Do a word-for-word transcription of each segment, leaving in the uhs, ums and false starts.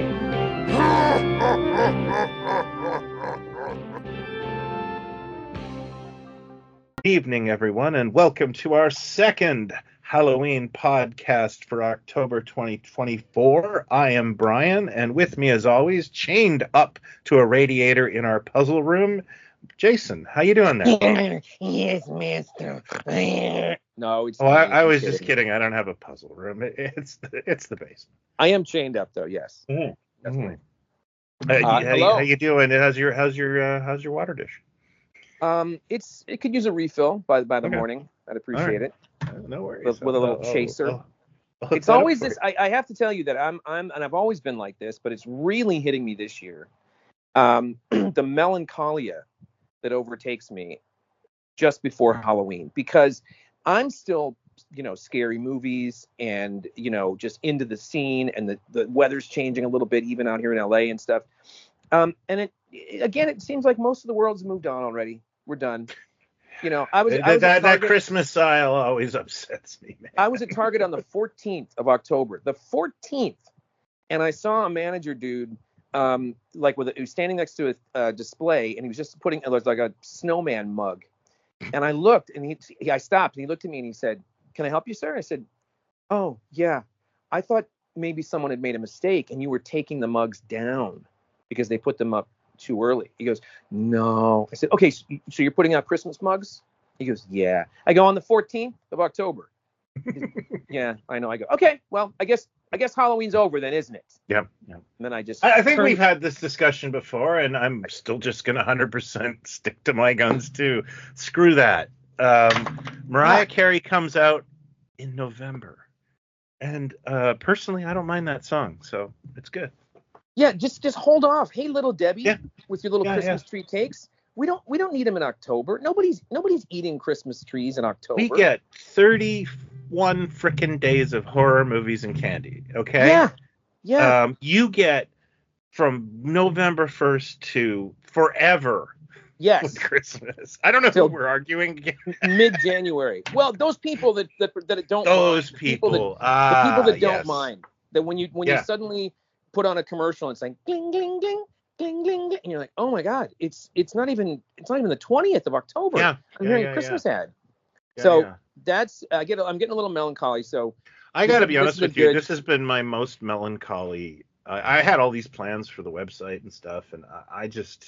Good evening, everyone, and welcome to our second Halloween podcast for October twenty twenty-four. I am Brian, and with me, as always, chained up to a radiator in our puzzle room, Jason. How you doing there? Yes, master. No, it's Oh, I, I was just kidding. I don't have a puzzle room. It, it's the, it's the basement. I am chained up, though. Yes, Mm-hmm. definitely. Uh, Uh, how, hello. how you doing? How's your how's your uh, how's your water dish? Um, it's it could use a refill by by the Okay. morning. I'd appreciate right. it. Uh, no worries. With, with a little I'll- I'll- chaser. I'll- I'll hook It's that up always for this. you. I, I have to tell you that I'm I'm and I've always been like this, but it's really hitting me this year. Um, the melancholia that overtakes me just before Halloween, because I'm still, you know, scary movies and, you know, just into the scene, and the, the weather's changing a little bit, even out here in L A and stuff. Um, and it, again, it seems like most of the world's moved on already. We're done. You know, I was, That, I was that, at that Target, Christmas aisle always upsets me, man. I was at Target on the fourteenth of October, the fourteenth, and I saw a manager dude, um, like with a, he was standing next to a uh, display, and he was just putting, it was like a snowman mug. And I looked, and he, he, I stopped, and he looked at me, and he said, "Can I help you, sir?" I said, "Oh, yeah. I thought maybe someone had made a mistake, and you were taking the mugs down because they put them up too early." He goes, "No." I said, "Okay, so, so you're putting out Christmas mugs?" He goes, "Yeah." I go, "On the fourteenth of October." "Yeah, I know." I go, "Okay, well, I guess I guess Halloween's over then, isn't it?" Yep. yep. And then I just I, I think turned- we've had this discussion before, and I'm still just going to one hundred percent stick to my guns, too. Screw that. Um, Mariah Yeah. Carey comes out in November. And uh, personally, I don't mind that song, so it's good. Yeah, just just hold off. Hey, little Debbie, Yeah. with your little Yeah, Christmas yeah. tree cakes. We don't we don't need them in October. Nobody's nobody's eating Christmas trees in October. We get thirty-one frickin' days of horror movies and candy, okay? Yeah. Yeah. Um, you get from November first to forever yes. with Christmas. I don't know Till- who we're arguing against. Mid-January. Well, those people that that, that don't Those mind, people. the people that, ah, the people that don't yes. mind, that when you when Yeah. you suddenly put on a commercial and saying gling gling gling gling gling, gling, and you're like, "Oh my God, it's it's not even it's not even the twentieth of October." Yeah. I'm yeah, hearing yeah, a Christmas yeah. ad. Yeah, so yeah. that's I get I'm getting a little melancholy. So I this got to is- be this honest is a with you. good- This has been my most melancholy. I, I had all these plans for the website and stuff, and I, I just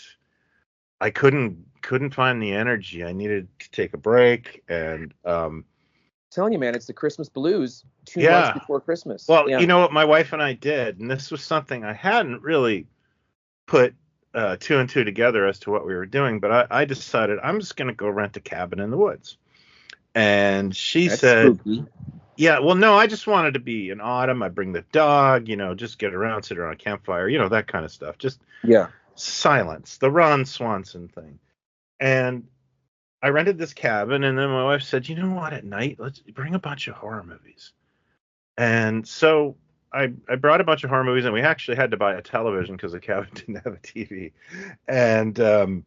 I couldn't couldn't find the energy. I needed to take a break, and um, telling you, man, it's the Christmas blues two Yeah. months before Christmas. well, yeah. you know what my wife and I did, and this was something I hadn't really put uh, two and two together as to what we were doing, but I, I decided I'm just going to go rent a cabin in the woods. And she That's said, spooky. yeah, well, no, I just wanted to be in autumn. I bring the dog, you know, just get around, sit around a campfire, you know, that kind of stuff. Just Yeah. silence, the Ron Swanson thing. And I rented this cabin, and then my wife said, you know what, at night, let's bring a bunch of horror movies. And so I, I brought a bunch of horror movies, and we actually had to buy a television because the cabin didn't have a T V. And um,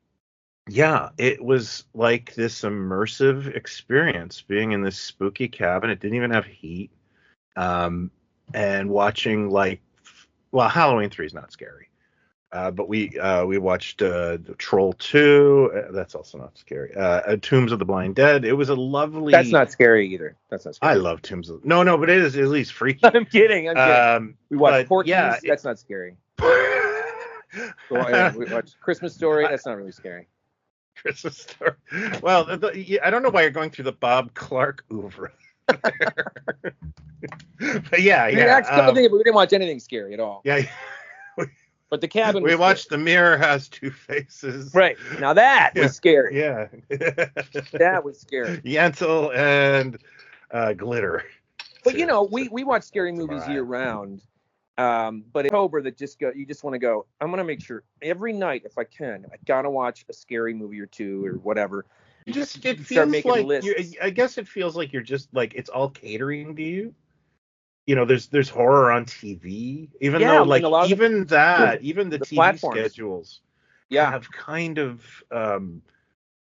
yeah, it was like this immersive experience being in this spooky cabin. It didn't even have heat. Um, and watching, like, well, Halloween three is not scary. Uh, but we uh, we watched uh, Troll two. Uh, that's also not scary. Uh, uh, Tombs of the Blind Dead. It was a lovely. That's not scary either. That's not scary. I love Tombs of. No, no, but it is at least freaky. I'm kidding. I'm kidding. Um, we watched but Porky's. yeah, it- That's not scary. Go ahead. We watched Christmas Story. That's not really scary. Christmas Story. Well, the, the, I don't know why you're going through the Bob Clark oeuvre. But yeah, I mean, yeah. that's come to um, think of it, we didn't watch anything scary at all. yeah. But the cabin. We was watched scary. The Mirror Has Two Faces. Right now that Yeah. was scary. Yeah. That was scary. Yentl and uh, Glitter. But you know, we we watch scary That's movies alright. year round. Um, but in October, that just go, you just want to go. I'm gonna make sure every night, if I can, I gotta watch a scary movie or two or whatever. You just it Start feels making like lists. you I guess it feels like you're just like it's all catering to you. You know, there's there's horror on T V, even Yeah, though and like a lot of the- even that, even the, the T V platforms. schedules Yeah, have kind of um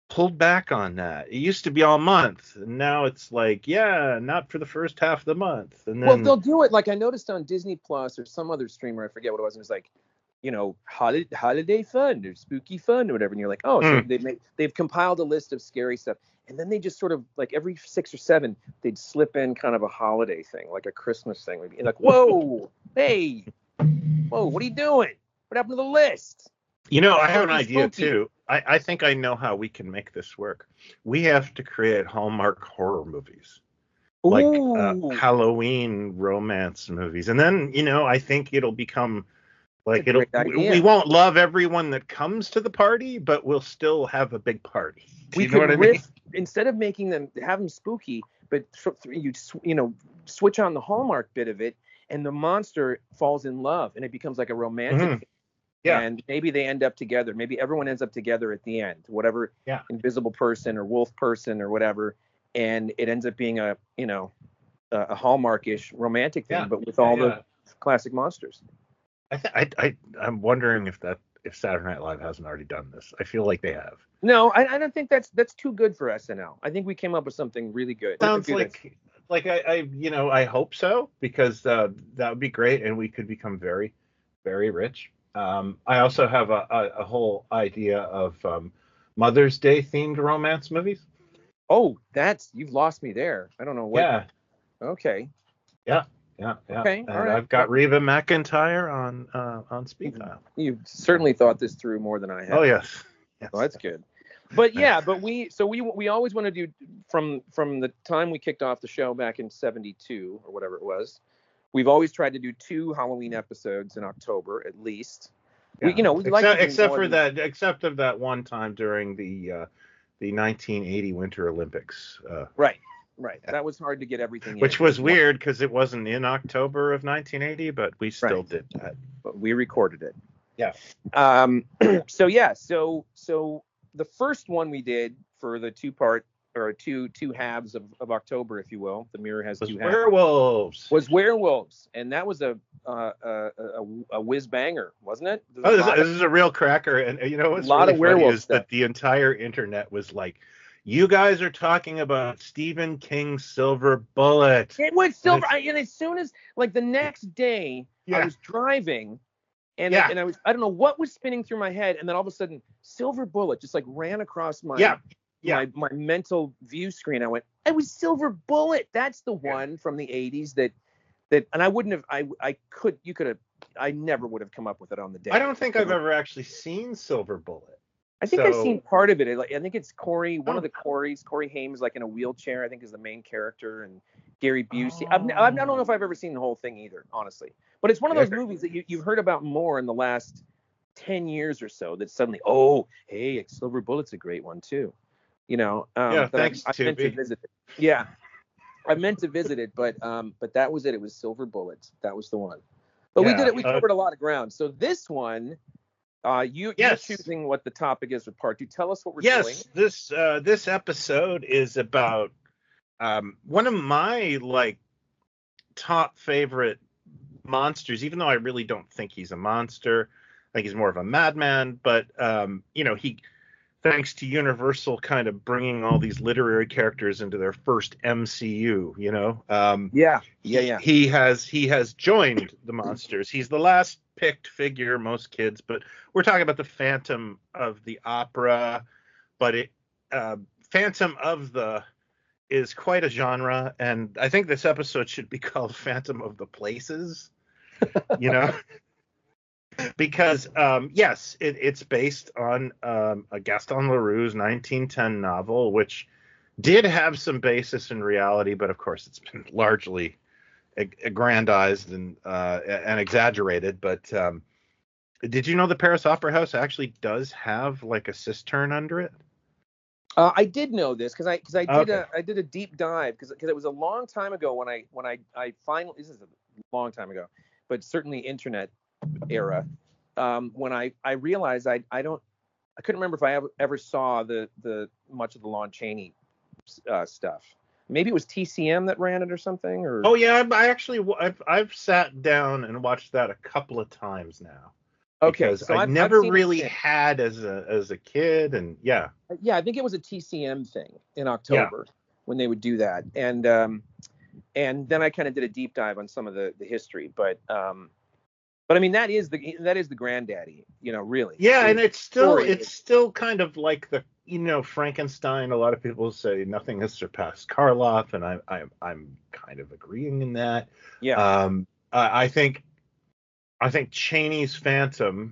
pulled back on that. It used to be all month, and now it's like, yeah, not for the first half of the month. And Well, then they'll do it like I noticed on Disney Plus or some other streamer. I forget what it was. And it was like, you know, holiday, holiday fun or spooky fun or whatever. And you're like, oh, so mm, they make, they've compiled a list of scary stuff. And then they just sort of like every six or seven, they'd slip in kind of a holiday thing, like a Christmas thing. And like, whoa, hey, whoa, what are you doing? What happened to the list? you know, I have an Something idea spooky. too. I, I think I know how we can make this work. We have to create Hallmark horror movies, like uh, Ooh, Halloween romance movies, and then you know, I think it'll become that's a like it'll. great We idea. won't love everyone that comes to the party, but we'll still have a big party. Do We you know could what I mean? riff instead of making them have them spooky, but you you know switch on the Hallmark bit of it, and the monster falls in love, and it becomes like a romantic Hmm. thing. Yeah, And maybe they end up together. Maybe everyone ends up together at the end, whatever yeah. invisible person or wolf person or whatever, and it ends up being a you know a, a Hallmark-ish romantic thing, Yeah, but with yeah, all the yeah. classic monsters. I, th- I, I, I'm wondering if that if Saturday Night Live hasn't already done this. I feel like they have. No, I, I don't think that's that's too good for S N L. I think we came up with something really good. We could Sounds do this. like like I, I you know I hope so because uh, that would be great and we could become very very rich. Um, I also have a, a, a whole idea of um, Mother's Day themed romance movies. Oh, that's you've lost me there. I don't know what. Yeah, Okay. yeah, yeah, yeah. Okay. All And right. I've got Well, Reba McEntire on uh, on speed you, dial. you've certainly thought this through more than I Oh have. yes, Well, yes. that's good. But yeah, but we so we we always want to do from from the time we kicked off the show back in seventy-two or whatever it was. We've always tried to do two Halloween episodes in October at least. We Yeah, you know we'd like to except do except more for than that, except of that one time during the uh, the nineteen eighty Winter Olympics, uh, right. Right. That was hard to get everything which in was with one. weird because it wasn't in October of nineteen eighty, but we still Right. did that. But we recorded it. Yeah. Um, so yeah, so so the first one we did for the two part or two two halves of, of October, if you will, the mirror has Was two halves, werewolves. was werewolves, and that was a uh, a, a, a whiz banger, wasn't it? There's a Oh, this, lot of this is a real cracker, and uh, you know what's lot really of funny werewolf is stuff. that the entire internet was like, "You guys are talking about Stephen King's Silver Bullet." It went And silver, it's, I, and as soon as like the next day, I yeah, was driving. And I, yeah, and I was I don't know what was spinning through my head, and then all of a sudden, Silver Bullet just like ran across my yeah, yeah, my my mental view screen. I went, it was Silver Bullet. That's the yeah. one from the eighties that that, and I wouldn't have I I could you could have I never would have come up with it on the I day. don't think You I've know? ever actually seen Silver Bullet. I think I've So, seen part of it. Like I think it's Corey, one of oh, the Corys, Corey Haim like in a wheelchair. I think is the main character, and Gary Busey. I've, I've, I don't know if oh, I've ever seen the whole thing either, honestly. But it's one of yeah, those movies that you, you've heard about more in the last ten years or so that suddenly, oh, hey, Silver Bullet's a great one too. You know, yeah. um, that I, Thanks, I meant to Tubi. visit it. Yeah, I meant to visit it, but um, but that was it. It was Silver Bullets. That was the one. But we did Yeah. it. We Uh, covered a lot of ground. So this one, uh, you you're yes. choosing what the topic is with part two. Tell us what we're doing. Yes. This uh, this episode is about um, one of my like top favorite monsters, even though I really don't think he's a monster. I think he's more of a madman, but um, you know, he thanks to Universal kind of bringing all these literary characters into their first M C U, you know, um, Yeah, yeah, he, yeah. he has he has joined the monsters. He's the last picked figure, most kids, but we're talking about the Phantom of the Opera. But it uh, Phantom of the is quite a genre, and I think this episode should be called Phantom of the Places, you know, because um, yes, it, it's based on um, a Gaston Leroux's nineteen ten novel, which did have some basis in reality, but of course it's been largely ag- aggrandized and uh, and exaggerated. But um, did you know the Paris Opera House actually does have like a cistern under it? Uh, I did know this because I because I did Okay. a I did a deep dive because because it was a long time ago when I when I I finally this is a long time ago, but certainly internet era, um, when I I realized I I don't I couldn't remember if I ever, ever saw the the much of the Lon Chaney uh, stuff. Maybe it was T C M that ran it or something, or Oh yeah, I I actually I've I've sat down and watched that a couple of times now. Okay, because so I I've, I've never seen it really since. had as a as a kid, and yeah, Yeah, I think it was a T C M thing in yeah, October when they would do that, and um, and then I kind of did a deep dive on some of the the history, but um, but I mean that is the that is the granddaddy, you know, really. yeah, and The it's still story it's is, still kind of like the you know Frankenstein. A lot of people say nothing has surpassed Karloff, and I, I I'm kind of agreeing in that. yeah, Um, I, I think I think Chaney's Phantom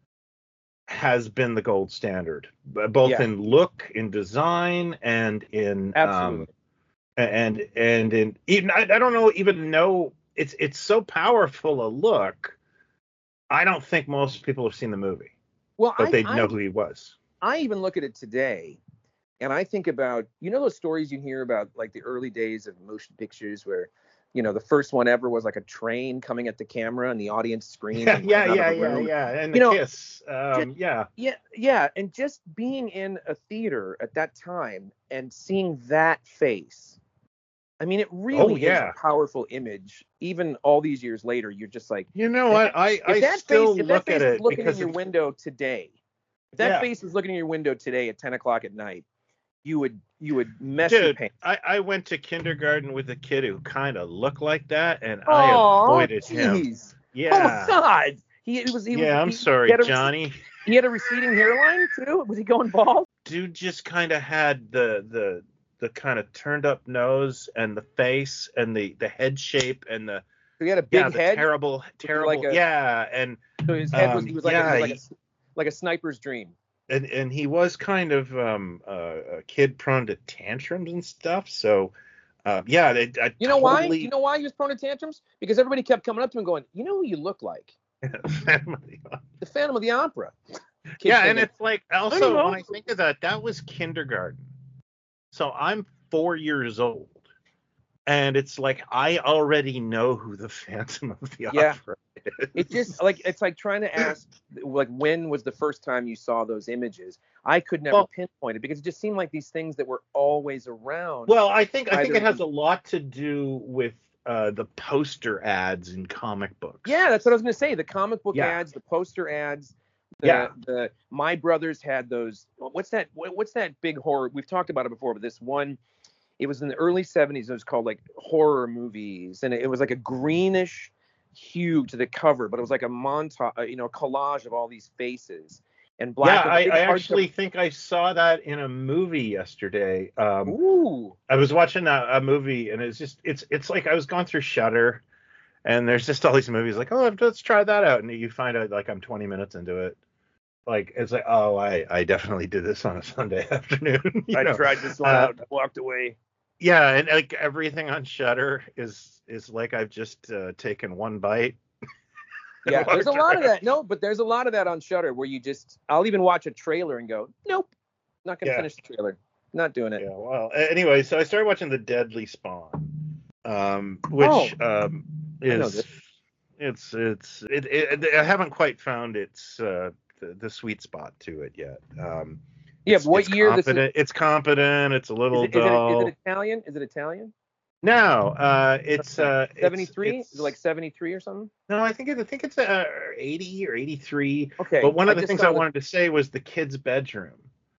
has been the gold standard, b- both yeah, in look, in design, and in um absolutely. and and in even I, I don't know even know it's it's so powerful a look. I don't think most people have seen the movie, Well, but I they know I who he was. I even look at it today, and I think about, you know, those stories you hear about like the early days of motion pictures where, you know, the first one ever was like a train coming at the camera and the audience screams Yeah, and yeah, run out of yeah, the yeah, room. yeah. And the You know, kiss. just, Um, yeah. yeah, yeah, and just being in a theater at that time and seeing that face. I mean, it Oh really is a yeah. powerful image. Even all these years later, you're just like, You know man, what? I if I that face, still if that look at face was it looking in because your it's window today, if that yeah. face was looking in your window today at ten o'clock at night, you would you would mess your Dude, pants. I, I went to kindergarten with a kid who kind of looked like that, and I Oh, avoided him. jeez. Oh Yeah. God. He, he was he was Yeah, I'm he, he sorry, had a rec- Johnny. he had a receding hairline too. Was he going bald? Dude just kind of had the the the kind of turned up nose and the face and the the head shape and the So he had a yeah, big the head. terrible Was he like terrible a yeah, and so his head was he um was like a, he yeah, was like a he, like a sniper's dream. and and he was kind of um uh, a kid prone to tantrums and stuff. So uh, yeah, they, I You know why? You totally know why he was prone to tantrums? Because everybody kept coming up to him going, "You know who you look like? The Phantom of the Opera." Kids yeah, and thinking, it's like "I don't also when know." I think of that, that was kindergarten. So I'm four years old, and it's like I already know who the Phantom of the Yeah. Opera It just is. like it's like trying to ask like when was the first time you saw those images? I could never Well, pinpoint it because it just seemed like these things that were always around. well, I think I think Either it has a lot to do with uh, the poster ads in comic yeah, books. that's what I was gonna say. The comic book Yeah, ads, the poster ads, the yeah, the my brothers had those. What's that? What's that big horror? We've talked about it before, but this one, it was in the early seventies. It was called like horror movies, and it, it was like a greenish hue to the cover, but it was like a montage, you know, a collage of all these faces and yeah. black and I, big I hardcover. actually think I saw that in a movie yesterday. Um, Ooh, I was watching a, a movie, and it's just it's it's like I was going through Shudder, and there's just all these movies like, oh, let's try that out, and you find out like I'm twenty minutes into it. Like it's like, oh, I I definitely did this on a Sunday afternoon, you I know. tried this one Uh, out and I walked away. yeah, and like everything on Shudder is is like I've just uh, taken one bite and Yeah, there's a walked lot of around. that. No, but there's a lot of that on Shudder where you just I'll even watch a trailer and go, nope, not gonna Yeah, finish the trailer, not doing it. yeah. Well, a- anyway, so I started watching The Deadly Spawn, um, Oh, which um, I know this. is it's it's it, it, I haven't quite found its uh, the, the sweet spot to it yet. Um, Yeah, but it's what it's year this is? competent. It's competent. It's a Is little it is it is it dull. Italian? Is it Italian? No, uh, it's Okay. uh, it's seventy-three? Is it like it's seventy-three or something? no, I think it, I think it's uh, eighty or eighty-three. But Okay, one I of the just things I saw the. wanted to say was the kid's bedroom.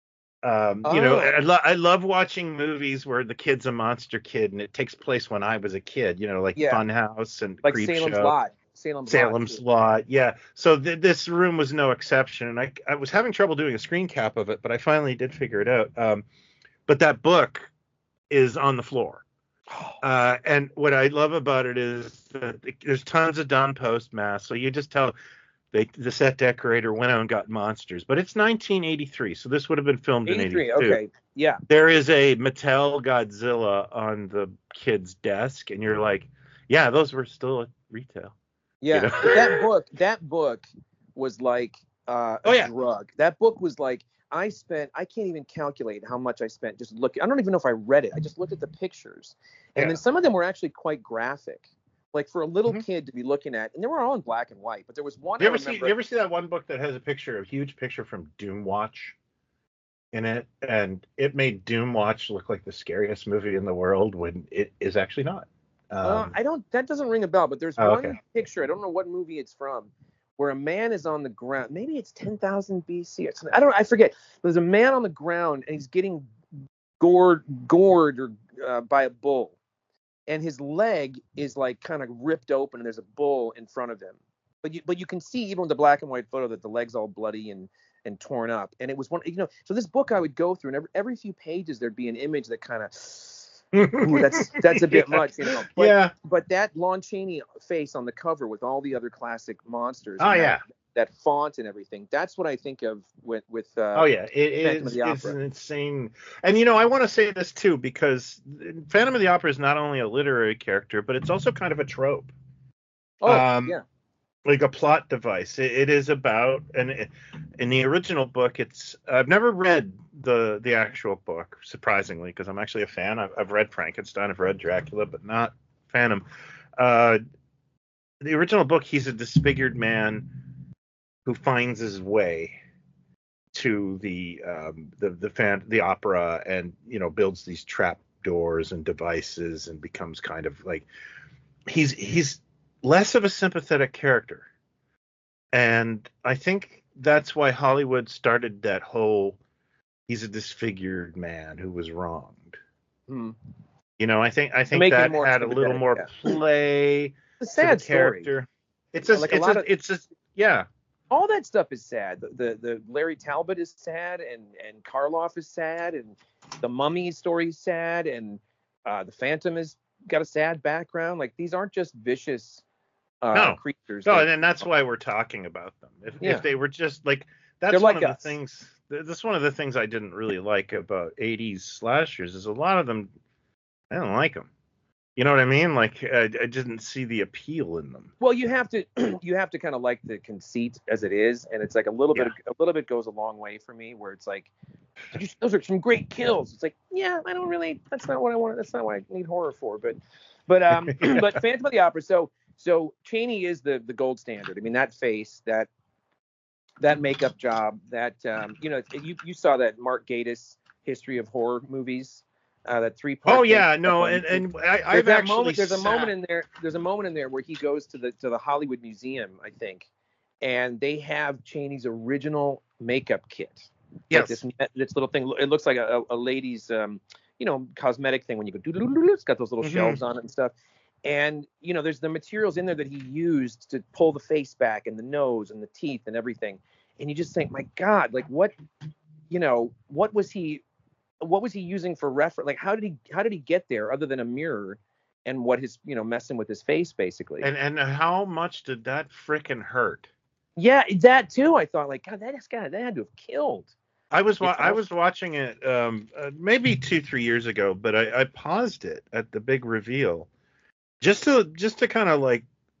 Um, you know, Oh, I, lo- I love watching movies where the kid's a monster kid, and it takes place when I was a kid. You know, like yeah, Funhouse and like Salem's Creepshow, Lot. Salem's Lot Salem's too. Lot. Yeah. So th- this room was no exception, and I I was having trouble doing a screen cap of it, but I finally did figure it out. Um, but that book is on the floor. Uh, and what I love about it is that there's tons of done post mass, so you just tell they the set decorator went out and got monsters. But it's nineteen eighty-three, so this would have been filmed in eighty-three. eighty-two. Okay, yeah, There is a Mattel Godzilla on the kid's desk, and you're like, yeah, those were still at retail, you yeah. know? But that book, that book was like uh, a Oh yeah, drug. That book was like I spent. I can't even calculate how much I spent just looking. I don't even know if I read it. I just looked at the pictures, and then yeah. some of them were actually quite graphic. Like for a little hmm kid to be looking at, and they were all in black and white. But there was one I You ever see you remember. ever see that one book that has a picture, a huge picture from Doomwatch in it, and it made Doomwatch look like the scariest movie in the world when it is actually not. Uh, Um, I don't. That doesn't ring a bell. But there's oh, okay. one picture. I don't know what movie it's from, where a man is on the ground. Maybe it's ten thousand B C or something. I don't know. I forget. There's a man on the ground and he's getting gored, gored or uh, by a bull, and his leg is like kind of ripped open, and there's a bull in front of him. But you, but you can see even with the black and white photo that the leg's all bloody and and torn up. And it was one, you know. So this book I would go through, and every every few pages there'd be an image that kind of. Ooh, that's that's a bit yeah. much, you know. But, yeah. But that Lon Chaney face on the cover with all the other classic monsters. Oh and yeah. That, that font and everything. That's what I think of with with. Uh, oh yeah, it is. It's an insane. And you know, I want to say this too because Phantom of the Opera is not only a literary character, but it's also kind of a trope. Oh um, yeah. Like a plot device. It, it is about, and in the original book, it's. I've never read the the actual book, surprisingly, because I'm actually a fan. I've, I've read Frankenstein, I've read Dracula, but not Phantom. Uh, the original book, he's a disfigured man who finds his way to the um, the the fan the opera, and you know builds these trap doors and devices, and becomes kind of like he's he's. less of a sympathetic character. And I think that's why Hollywood started that whole he's a disfigured man who was wronged. Hmm. You know, I think I think that had a little more yeah. play it's a sad to the character. Story. It's a, like it's a lot a, of, it's a, yeah. All that stuff is sad. The, the the Larry Talbot is sad, and and Karloff is sad, and the Mummy story is sad, and uh, the Phantom has got a sad background. Like these aren't just vicious Uh, no, creatures. No, that, and that's why we're talking about them. If, yeah. if they were just like that's They're one like of us. the things. That's one of the things I didn't really like about eighties slashers is a lot of them. I don't like them. You know what I mean? Like I, I didn't see the appeal in them. Well, you have to you have to kind of like the conceit as it is, and it's like a little yeah. bit a little bit goes a long way for me. Where it's like, those are some great kills. It's like, yeah, I don't really. That's not what I want. That's not what I need horror for. But but um but Phantom of the Opera. So. So Chaney is the the gold standard. I mean, that face, that that makeup job, that um, you know, you you saw that Mark Gatiss history of horror movies, uh, that three part. Oh yeah, no, and and I, I've actually moment, there's sat... a moment in there. There's a moment in there where he goes to the to the Hollywood Museum, I think, and they have Chaney's original makeup kit. Yes. Like this this little thing. It looks like a, a lady's um, you know, cosmetic thing when you go doo doo doo. It's got those little mm-hmm. shelves on it and stuff. And, you know, there's the materials in there that he used to pull the face back and the nose and the teeth and everything. And you just think, my God, like what, you know, what was he, what was he using for reference? Like, how did he, how did he get there other than a mirror and what his, you know, messing with his face basically. And and how much did that frickin' hurt? Yeah, that too. I thought like, God, that guy, that had to have killed. I was wa- I was watching it um, uh, maybe two, three years ago, but I, I paused it at the big reveal. Just to just to kind of like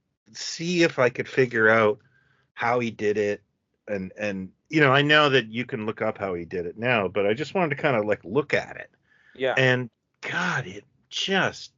see if I could figure out how he did it, and and you know I know that you can look up how he did it now, but I just wanted to kind of like look at it. Yeah. And God, it just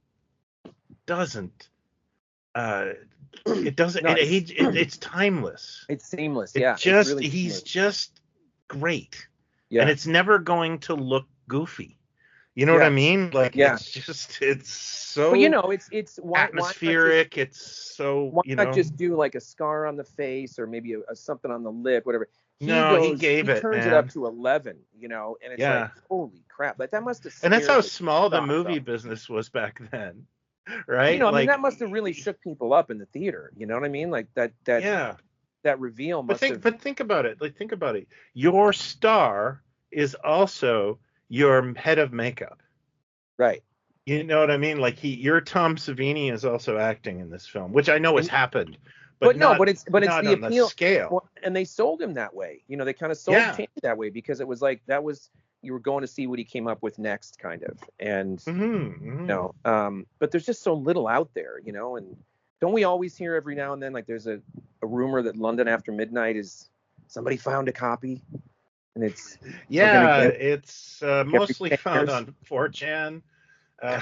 doesn't. Uh, it doesn't. No, it, it, it, it's timeless. It's seamless. It yeah. Just really he's seamless. just great. Yeah. And it's never going to look goofy. You know yeah. what I mean? Like yeah. it's just it's so well, you know, it's it's why, atmospheric. Why just, it's so why you not know. just do like a scar on the face or maybe a, a something on the lip, whatever. He no, goes, he gave he it. turns man. it up to eleven, you know, and it's yeah. like holy crap! Like that must have. And that's how the small the movie up. business was back then, right? You know, I like, mean, that must have really shook people up in the theater. You know what I mean? Like that that yeah. that reveal must but think, have. But think about it. Like think about it. Your star is also your head of makeup. Right. You know what I mean? Like he, your Tom Savini is also acting in this film, which I know has happened, but, but not, no, but it's but it's not the on appeal the scale. Well, and they sold him that way. You know, they kind of sold Yeah. Chaney that way because it was like that was you were going to see what he came up with next, kind of. And mm-hmm, mm-hmm. you know, um, but there's just so little out there, you know. And don't we always hear every now and then like there's a, a rumor that London After Midnight is somebody found a copy, and it's yeah, get, it's uh, mostly found on four chan. Uh,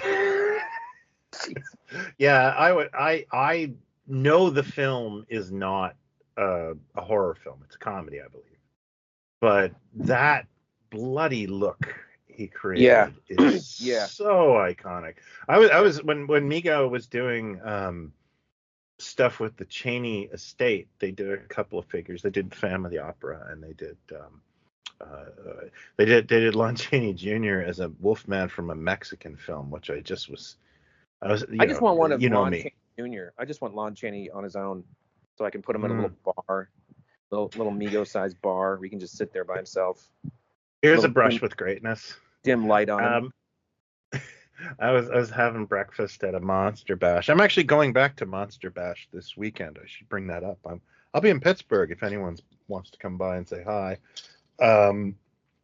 yeah, I would. I I know the film is not uh, a horror film; it's a comedy, I believe. But that bloody look he created yeah. is yeah. so iconic. I was I was when when Migo was doing um, stuff with the Chaney estate. They did a couple of figures. They did Phantom of the Opera, and they did um, uh, they did they did Lon Chaney Junior as a Wolfman from a Mexican film, which I just was I was you I just know, want one of you know Lon me. Chaney Junior I just want Lon Chaney on his own, so I can put him in a Mm. little bar, little little Migo-sized bar where he can just sit there by himself. Here's Little a brush dim, with greatness. dim light on him. Um, I was I was having breakfast at a Monster Bash. I'm actually going back to Monster Bash this weekend. I should bring that up. I'm I'll be in Pittsburgh if anyone wants to come by and say hi. Um,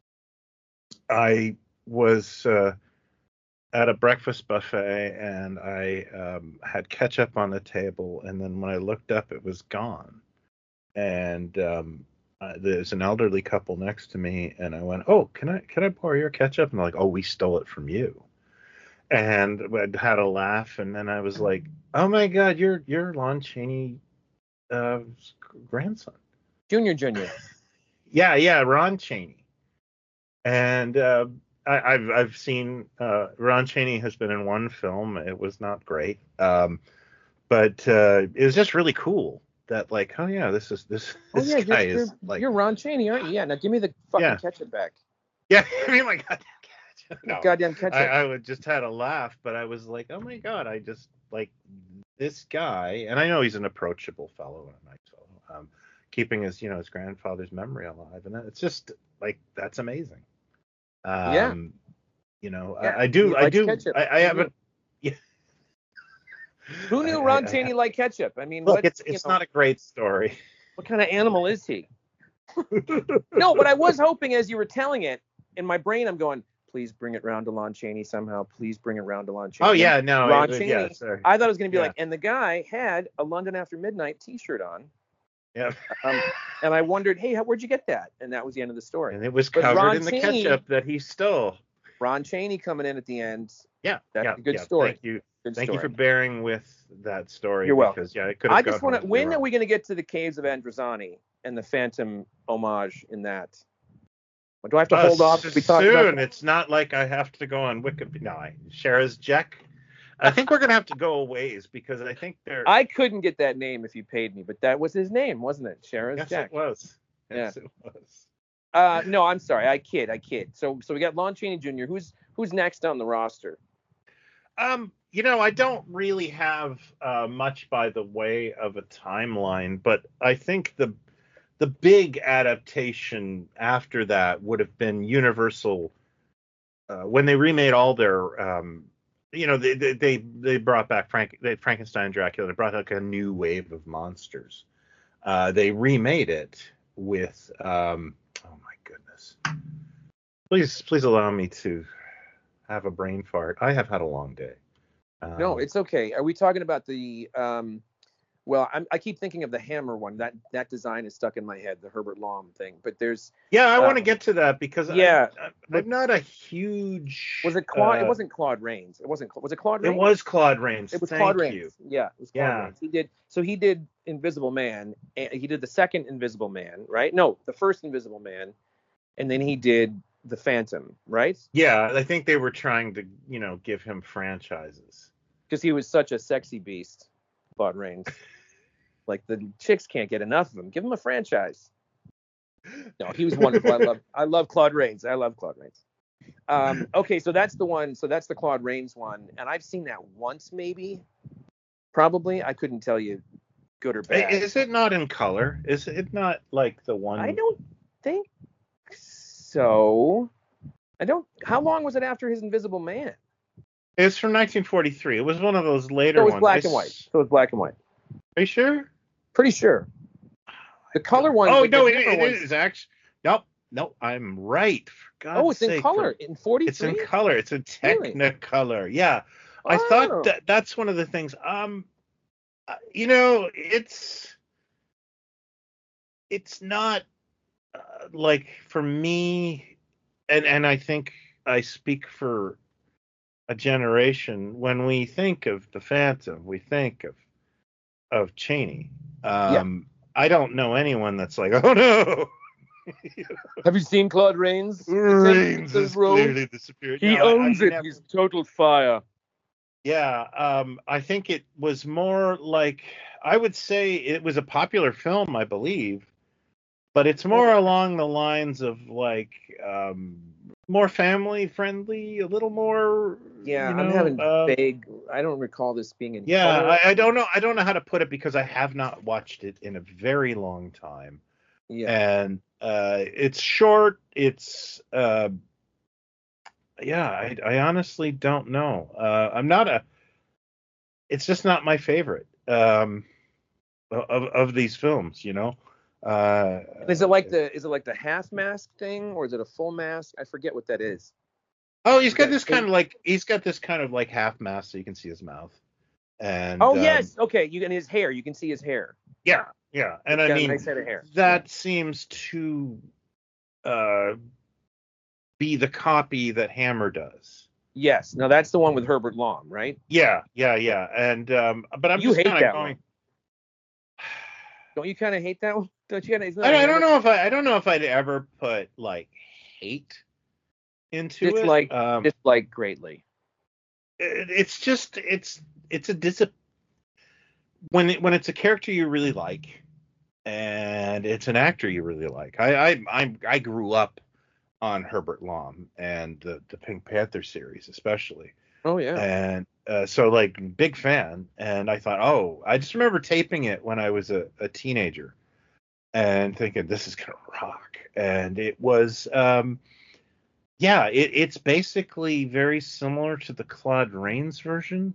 I was uh, at a breakfast buffet and I um, had ketchup on the table, and then when I looked up, it was gone. And um, uh, there's an elderly couple next to me, and I went, "Oh, can I can I borrow your ketchup?" And they're like, "Oh, we stole it from you." And I had a laugh, and then I was like, "Oh my God, you're you're Lon Chaney uh, grandson." Junior, Junior. Yeah, yeah, Ron Chaney. And uh, I, I've I've seen uh, Ron Chaney has been in one film. It was not great, um, but uh, it was just really cool that like, oh yeah, this is this Oh this yeah, guy you're, is you're, like, you're Ron Chaney, aren't you? Yeah. Now give me the fucking yeah, ketchup back. yeah. I mean, my God, no, Goddamn ketchup. I, I would just had a laugh, but I was like, oh my God, I just like this guy, and I know he's an approachable fellow and a nice fellow, um, keeping his you know his grandfather's memory alive, and it's just like that's amazing. Um, Yeah. You know, Yeah, I, I do, he I likes do, ketchup. I, I Who haven't. knew? Yeah. Who knew I, Ron I, I, Chaney liked ketchup? I mean, look, what? it's you it's know, not a great story. what kind of animal is he? No, but I was hoping as you were telling it, in my brain, I'm going, please bring it round to Lon Chaney somehow. Please bring it round to Lon Chaney. Oh And yeah, no, Ron it, Chaney. yeah, sorry. I thought it was going to be Yeah. like, and the guy had a London After Midnight T-shirt on. Yeah. Um, and I wondered, hey, how, where'd you get that? And that was the end of the story. And it was But covered Ron in the Chaney- ketchup that he stole. Ron Chaney coming in at the end. Yeah, That's yeah, a good yeah. story. Thank you, Good thank story. you for bearing with that story. You're welcome. Because yeah, it could have I just gone want to. horribly When wrong. are we going to get to the Caves of Androzani and the Phantom homage in that? Do I have to Uh, hold off if we talk soon. about that? It's not like I have to go on Wikipedia. No, I, Shara's Jack. I think we're gonna have to go a ways because I think they're. I couldn't get that name if you paid me, but that was his name, wasn't it? Sharon's Yes, Jack. it was. Yeah. Yes, it was. Uh, no, I'm sorry. I kid. I kid. So, so we got Lon Chaney Junior Who's who's next on the roster? Um, you know, I don't really have uh, much by the way of a timeline, but I think the the big adaptation after that would have been Universal uh, when they remade all their, um, you know, they they they, they brought back Frank they, Frankenstein and Dracula. They brought like a new wave of monsters. Uh, they remade it with, um, oh my goodness, please please allow me to have a brain fart. I have had a long day. Um, No, it's okay. Are we talking about the? Um, well, I'm, I keep thinking of the Hammer one. That that design is stuck in my head, the Herbert Lom thing. But there's. Yeah, I uh, want to get to that because yeah, I, I, I'm not a huge. Was it Claude? uh, it wasn't Claude Rains. It wasn't. Was it Claude It Rains? was Claude Rains. It was Thank Claude you. Rains. Yeah, it was Claude Yeah. Rains. He did. So he did Invisible Man. And he did the second Invisible Man, right? No, the first Invisible Man, and then he did the Phantom, right? Yeah, I think they were trying to, you know, give him franchises. Because he was such a sexy beast, Claude Rains. Like the chicks can't get enough of him. Give him a franchise. No, he was wonderful. I love I love Claude Rains. I love Claude Rains. Um, okay, so that's the one. So that's the Claude Rains one, and I've seen that once, maybe, probably. I couldn't tell you, good or bad. Is it not in color? Is it not like the one? I don't think so. I don't. How long was it after his Invisible Man? It's from nineteen forty-three. It was one of those later So it was ones. black I and s- white. So it was black and white. Are you sure? Pretty sure. The color one. Oh the no, it, Hammer it ones- is actually. Nope, nope. I'm right. For God's Oh, it's in sake, color. for- In forty-three. It's in color. It's in Really? Technicolor. Yeah. I Oh. thought that that's one of the things. Um, uh, you know, it's it's not uh, like for me, and and I think I speak for a generation. When we think of the Phantom, we think of of Cheney. Um, I don't know anyone that's like, oh no, Have you seen Claude Rains? Rains The is role? clearly the superior. He No, I- owns I've it. never- He's total fire. Yeah, um, I think it was more like I would say it was a popular film, I believe, but it's Oh, more along the lines of like um, more family friendly, a little more, yeah, you I'm know. having Uh, vague. I don't recall this being in yeah, color. I, I don't know. I don't know how to put it because I have not watched it in a very long time, Yeah. and uh, it's short. It's uh, yeah, I, I honestly don't know. Uh, I'm not a. It's just not my favorite. Um, of of these films, you know. Uh, And is it like the is it like the half mask thing, or is it a full mask? I forget what that is. oh, he's He's got got a this kind cape. of like he's got this kind of like half mask, so you can see his mouth, and Oh um, yes, okay. You can his hair. You can see his hair. yeah, yeah, He's and I got a mean nice head of hair. Yeah. that seems to uh, be the copy that Hammer does. Yes. Now that's the one with Herbert Lom, right? Yeah, yeah, Yeah. yeah, and um, but I'm You just hate kind of that one. going. Don't you kind of hate that one? Don't you kind of? Isn't that I, a I don't Hammer? know if I I don't know if I'd ever put like hate into it. Dislike, Um, dislike greatly. it, it's just it's it's a dis when it, when it's a character you really like and it's an actor you really like. I I I, I grew up on Herbert Lom and the the Pink Panther series especially, Oh yeah. and uh, so like big fan. And I thought, oh, I just remember taping it when I was a, a teenager and thinking this is gonna rock. And it was, um, yeah, it, it's basically very similar to the Claude Rains version,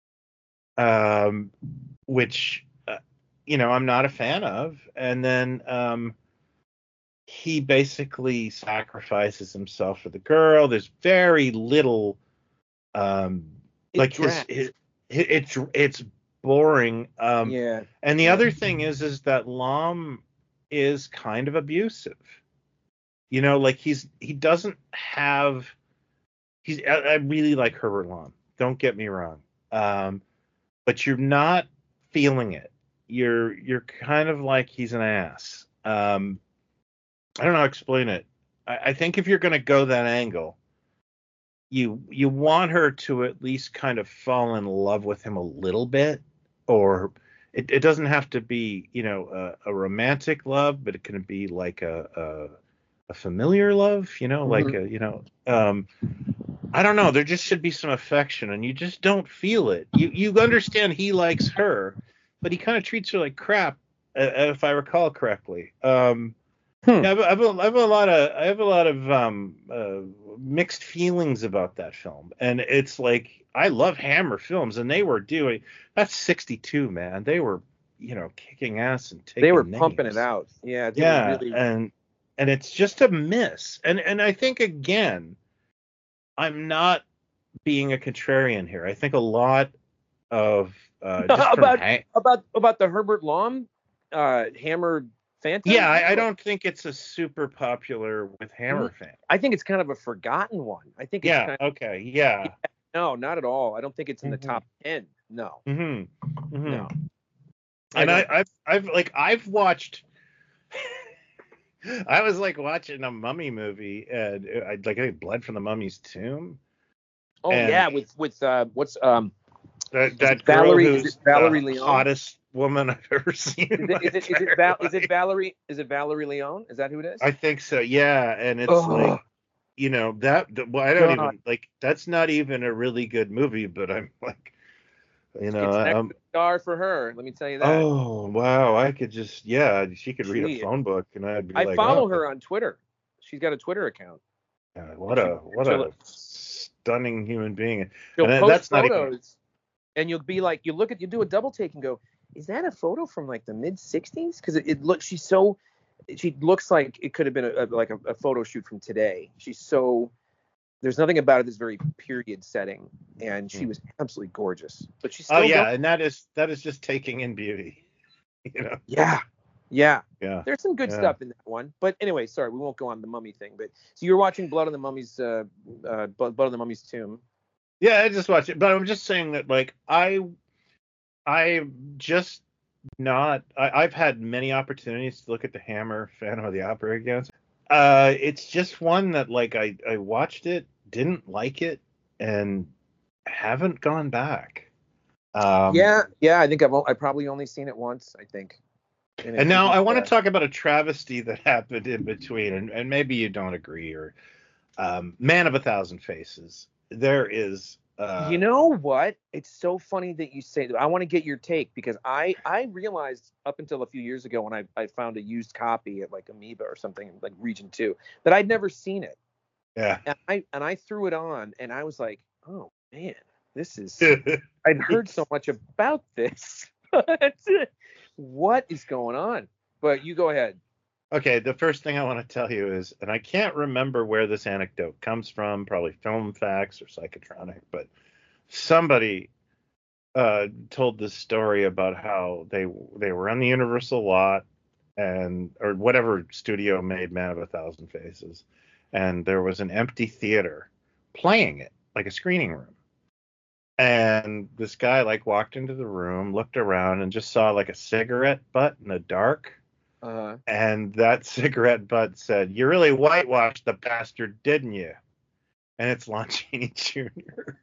um, which uh, you know I'm not a fan of. And then um, he basically sacrifices himself for the girl. There's very little, um, It like his, drags. his it's it's boring. Um, Yeah. and the Yeah. other thing is is that Lom is kind of abusive. You know, like he's he doesn't have he's I, I really like Herbert Lom. Don't get me wrong. Um, but you're not feeling it. You're you're kind of like he's an ass. Um, I don't know how to explain it. I, I think if you're going to go that angle, you you want her to at least kind of fall in love with him a little bit, or it, it doesn't have to be, you know, a, a romantic love, but it can be like a, a a familiar love, you know, like Hmm. a, you know, um, I don't know. There just should be some affection, and you just don't feel it. You you understand he likes her, but he kind of treats her like crap, uh, if I recall correctly. Um, Hmm. yeah, I have, I have, a, I have a lot of I have a lot of um, uh, mixed feelings about that film, and it's like I love Hammer films, and they were doing that's sixty-two, man. They were, you know, kicking ass and They were taking pumping it names. out. Yeah. They were Yeah, really. and and it's just a miss, and and I think again, I'm not being a contrarian here. I think a lot of uh, just from about hang. about about the Herbert Lom uh Hammer Yeah, Phantom? I, I No. don't think it's a super popular with Mm, Hammer fans. I think it's kind of a forgotten one. I think it's Yeah. kind Okay. of, Yeah. yeah, no, not at all. I don't think it's in the hmm top ten. No. hmm hmm No. I And I, don't. I've I've like I've watched. I was like watching a mummy movie, and I like I Blood from the Mummy's Tomb, Oh and yeah, with with uh what's um that is it that girl Valerie is it who's the Valerie Leone? hottest woman I've ever seen in Is my it is it is it entire Val is it life. Valerie is it Valerie Leone? Is that who it is? I think so. Yeah, and it's Oh like, you know, that well I don't God. even like that's not even a really good movie, but I'm like, you know, It's next I'm star for her, let me tell you that. oh wow, I could just yeah, she could read a She phone book and I'd be I like, oh, follow her on Twitter. She's got a Twitter account. yeah, And what she a what she'll a stunning human being. she'll And that- post that's not even photos and you'll be like, you look at, you do a double take and go, is that a photo from like the mid sixties? Because it, it looks, she's so, she looks like it could have been a, a like a, a photo shoot from today. She's so, there's nothing about it that's very period setting, and she was absolutely gorgeous. But she's oh still going. yeah, and that is that is just taking in beauty, you know. Yeah, yeah. Yeah. There's some good Yeah. stuff in that one. But anyway, sorry, we won't go on the mummy thing. But so you're watching Blood on the Mummy's, uh, uh, Blood on the Mummy's Tomb. Yeah, I just watched it, but I'm just saying that like I I just not I, I've had many opportunities to look at the Hammer Phantom of the Opera again. Uh it's just one that like I I watched it, didn't like it, and haven't gone back. Um, Yeah, yeah. I think I've o- I've probably only seen it once. I think. And it and now didn't. I want Uh, to talk about a travesty that happened in between, and, and maybe you don't agree, or um, Man of a Thousand Faces. There is. Uh, you know what? It's so funny that you say that. I want to get your take because I I realized up until a few years ago when I I found a used copy at like Amoeba or something like Region Two that I'd never seen it. yeah. And I and I threw it on and I was like, oh man, this is. I'd heard so much about this. What is going on? But you go ahead. Okay, the first thing I want to tell you is, and I can't remember where this anecdote comes from, probably Film Facts or Psychotronic, but somebody uh, told this story about how they they were on the Universal lot and or whatever studio made Man of a Thousand Faces, and there was an empty theater playing it, like a screening room. And this guy like walked into the room, looked around, and just saw like a cigarette butt in the dark. Uh, And that cigarette butt said, "You really whitewashed the bastard, didn't you?" And it's Lon Chaney Junior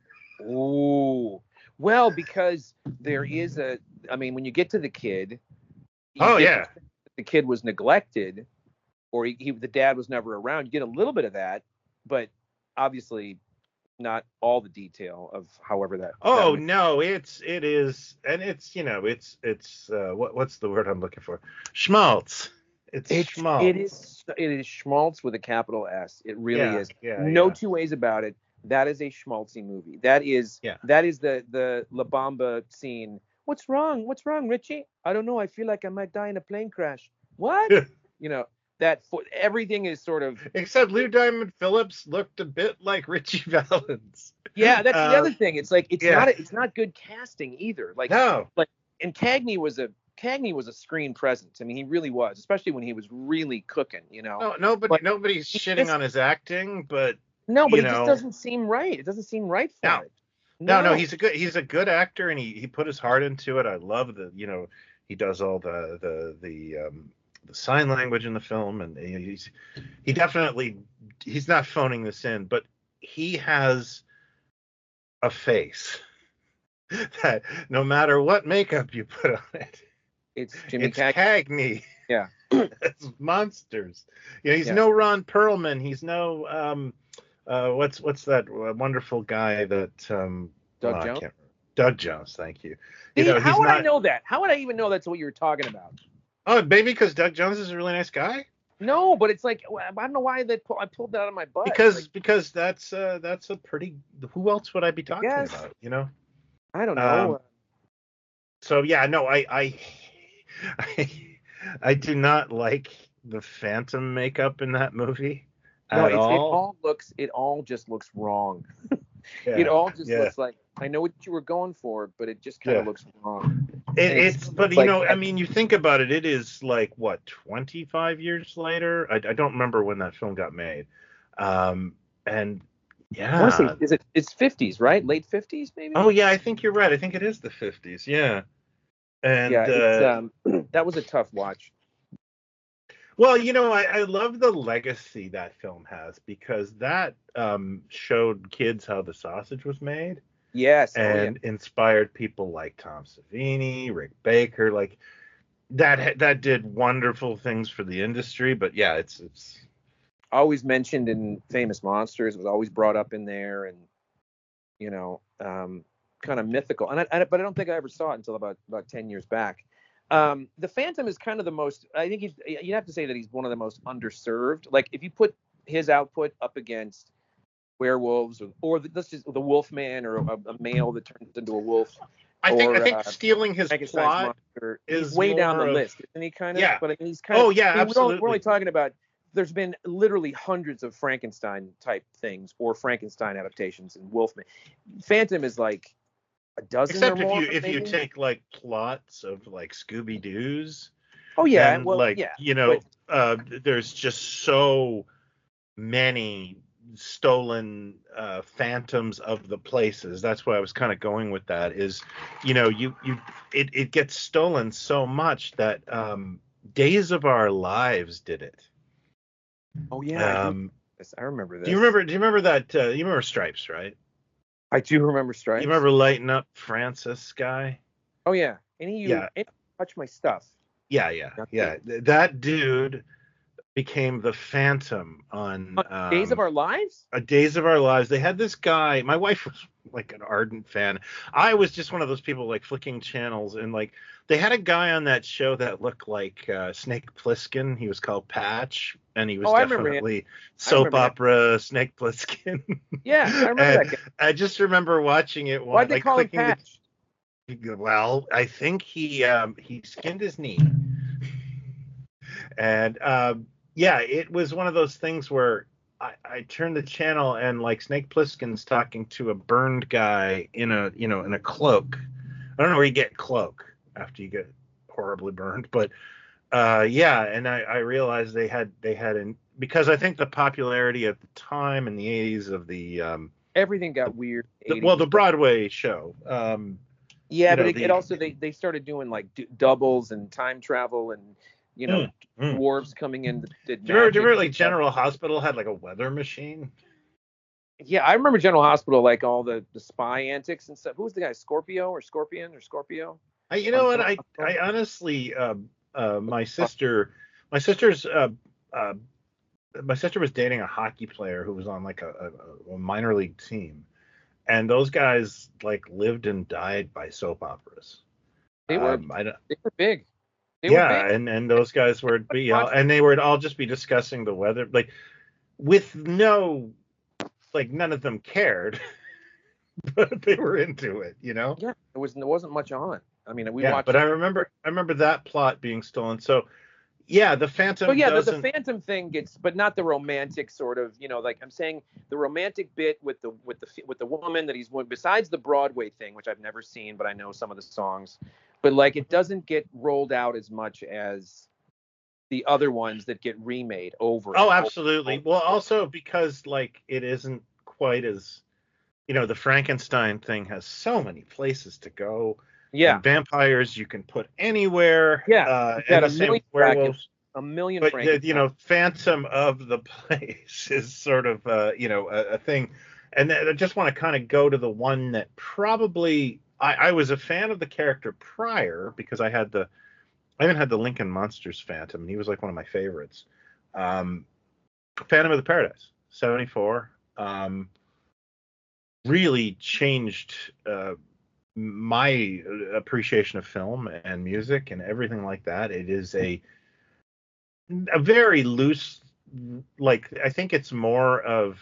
ooh. Well, because there is a. I mean, when you get to the kid, you Oh get yeah. the, the kid was neglected, or he, he the dad was never around. You get a little bit of that, but obviously not all the detail of however that. Oh that no, it's it is, and it's you know it's it's uh, what what's the word I'm looking for? Schmaltz. It's It's it schmaltz. is it is schmaltz with a capital S. It really Yeah, is. yeah, No yeah, two ways about it. That is a schmaltzy movie. That is yeah. that is the the La Bamba scene. What's wrong? What's wrong, Richie? I don't know. I feel like I might die in a plane crash. What? You know that for, everything is sort of. Except Lou Diamond Phillips looked a bit like Richie Valens. Yeah, that's the Uh, other thing. It's like it's yeah. not it's not good casting either. Like No. like and Cagney was a Cagney was a screen presence. I mean, he really was, especially when he was really cooking. You know. No. Nobody. But Nobody's he shitting just on his acting, but no, but you he just know, doesn't seem right. It doesn't seem right no. for it. No, no, No. he's a good he's a good actor, and he, he put his heart into it. I love the you know he does all the the the um, the sign language in the film, and he's he definitely he's not phoning this in, but he has a face that no matter what makeup you put on it, It's Jimmy it's Cagney. Cagney. Yeah. It's monsters. You know, he's Yeah. no Ron Perlman. He's no um uh what's what's that wonderful guy that um Doug well, I Jones. can't remember. Doug Jones, thank you. You See, know, he's how would I not. know that? How would I even know that's what you were talking about? Oh, maybe because Doug Jones is a really nice guy. No, but it's like I don't know why they pull, I pulled that out of my butt. Because Like, because that's uh that's a pretty. Who else would I be I talking guess about? You know. I don't know. Um. So yeah, no, I I I, I do not like the Phantom makeup in that movie No, at it's it all. all looks it all just looks wrong. It Yeah. all just Yeah. looks like I know what you were going for, but it just kind Yeah. of looks wrong. It, And it's, but you like know, I mean, you think about it, it is like what, twenty-five years later? I, I don't remember when that film got made. Um, and I want to yeah. say is it it's fifties, right? Late fifties maybe? Oh yeah, I think you're right. I think it is the fifties. Yeah. Yeah, And it's uh, um that was a tough watch. well, you know, I, I love the legacy that film has because that um, showed kids how the sausage was made Yes. Oh yeah. and inspired people like Tom Savini, Rick Baker, like that that did wonderful things for the industry. But yeah, it's it's Always mentioned in Famous Monsters, was always brought up in there, and you know, um, kind of mythical. And I, I, but I don't think I ever saw it until about about ten years back. Um, the Phantom is kind of the most. I think he's. You have to say that he's one of the most underserved. Like if you put his output up against werewolves, or, or the, this is the Wolfman, or a, a male that turns into a wolf, I think or I think uh, stealing his Frankenstein's plot monster. is He's way down the more of list, isn't he? Kind of. yeah. But I mean, he's kind of. Oh yeah, I mean, we're, only, we're only absolutely. talking about. There's been literally hundreds of Frankenstein type things or Frankenstein adaptations in Wolfman. Phantom is like a dozen Except or if more. you if maybe? you take like plots of like Scooby Doo's, Oh yeah, then well like yeah, you know but uh, there's just so many stolen uh, phantoms of the places. That's why I was kind of going with that. Is you know you you it it gets stolen so much that um, Days of Our Lives did it. oh yeah, I do. Um, This. I remember this. do you remember? Do you remember that? Uh, you remember Stripes, right? I do remember You Stripes. remember Lighten Up Francis guy? Oh yeah. Any of you Yeah, any touch my stuff? yeah, yeah, Not me. yeah. Th- That dude became the Phantom on On Days of um, Our Lives? A Days of Our Lives. They had this guy. My wife was like an ardent fan. I was just one of those people like flicking channels and like they had a guy on that show that looked like uh, Snake Plissken. He was called Patch, and he was Oh, I remember him. definitely I soap remember him. opera Snake Plissken. Yeah, I remember And that guy. I just remember watching it Why'd one they like call him clicking the. Patch? Well, I think he um, he skinned his knee, and um, yeah, it was one of those things where I, I turned the channel and like Snake Plissken's talking to a burned guy in a you know in a cloak. I don't know where you get cloak after you get horribly burned, but uh, yeah, and I, I realized they had they had an because I think the popularity at the time in the eighties of the um, Everything got weird in the, the well eighties. the Broadway show, um, Yeah, you but know it, it the also they they started doing like d- doubles and time travel and you know mm, mm. dwarves coming in that did Do you remember, do you magic remember and like stuff. General Hospital had like a weather machine? Yeah, I remember General Hospital, like all the the spy antics and stuff. Who was the guy? Scorpio or Scorpion or Scorpio I, you know on what? General I, Hospital? I honestly, uh, uh, my sister, my sister's, uh, uh, my sister was dating a hockey player who was on like a, a, a minor league team, and those guys like lived and died by soap operas. They were Um, I don't, they were big. They were yeah, big. and and those guys would be, all, Watch. and they would all just be discussing the weather, like with no, like none of them cared, but they were into it, you know? Yeah, there was there wasn't much on. I mean, we Yeah, but watched. I remember, I remember that plot being stolen. So yeah, the So Phantom yeah, the, the doesn't. Phantom thing gets, but not the romantic sort of, you know, like I'm saying, the romantic bit with the with the with the woman that he's besides the Broadway thing, which I've never seen, but I know some of the songs, but like it doesn't get rolled out as much as the other ones that get remade over and Oh, over. absolutely. And Well, over. also because like it isn't quite as, you know, the Frankenstein thing has so many places to go, Yeah, and vampires you can put anywhere, yeah, uh, you've and got a the same million with Dracula, werewolves. a million But the, you Frankenstein. know, Phantom of the Place is sort of, uh, you know, a, a thing. And I just want to kind of go to the one that probably I, I was a fan of the character prior because I had the I even had the Lincoln Monsters Phantom, and he was like one of my favorites. Um, Phantom of the Paradise, seventy-four. Um, really changed uh, my appreciation of film and music and everything like that. It is a a very loose, like I think it's more of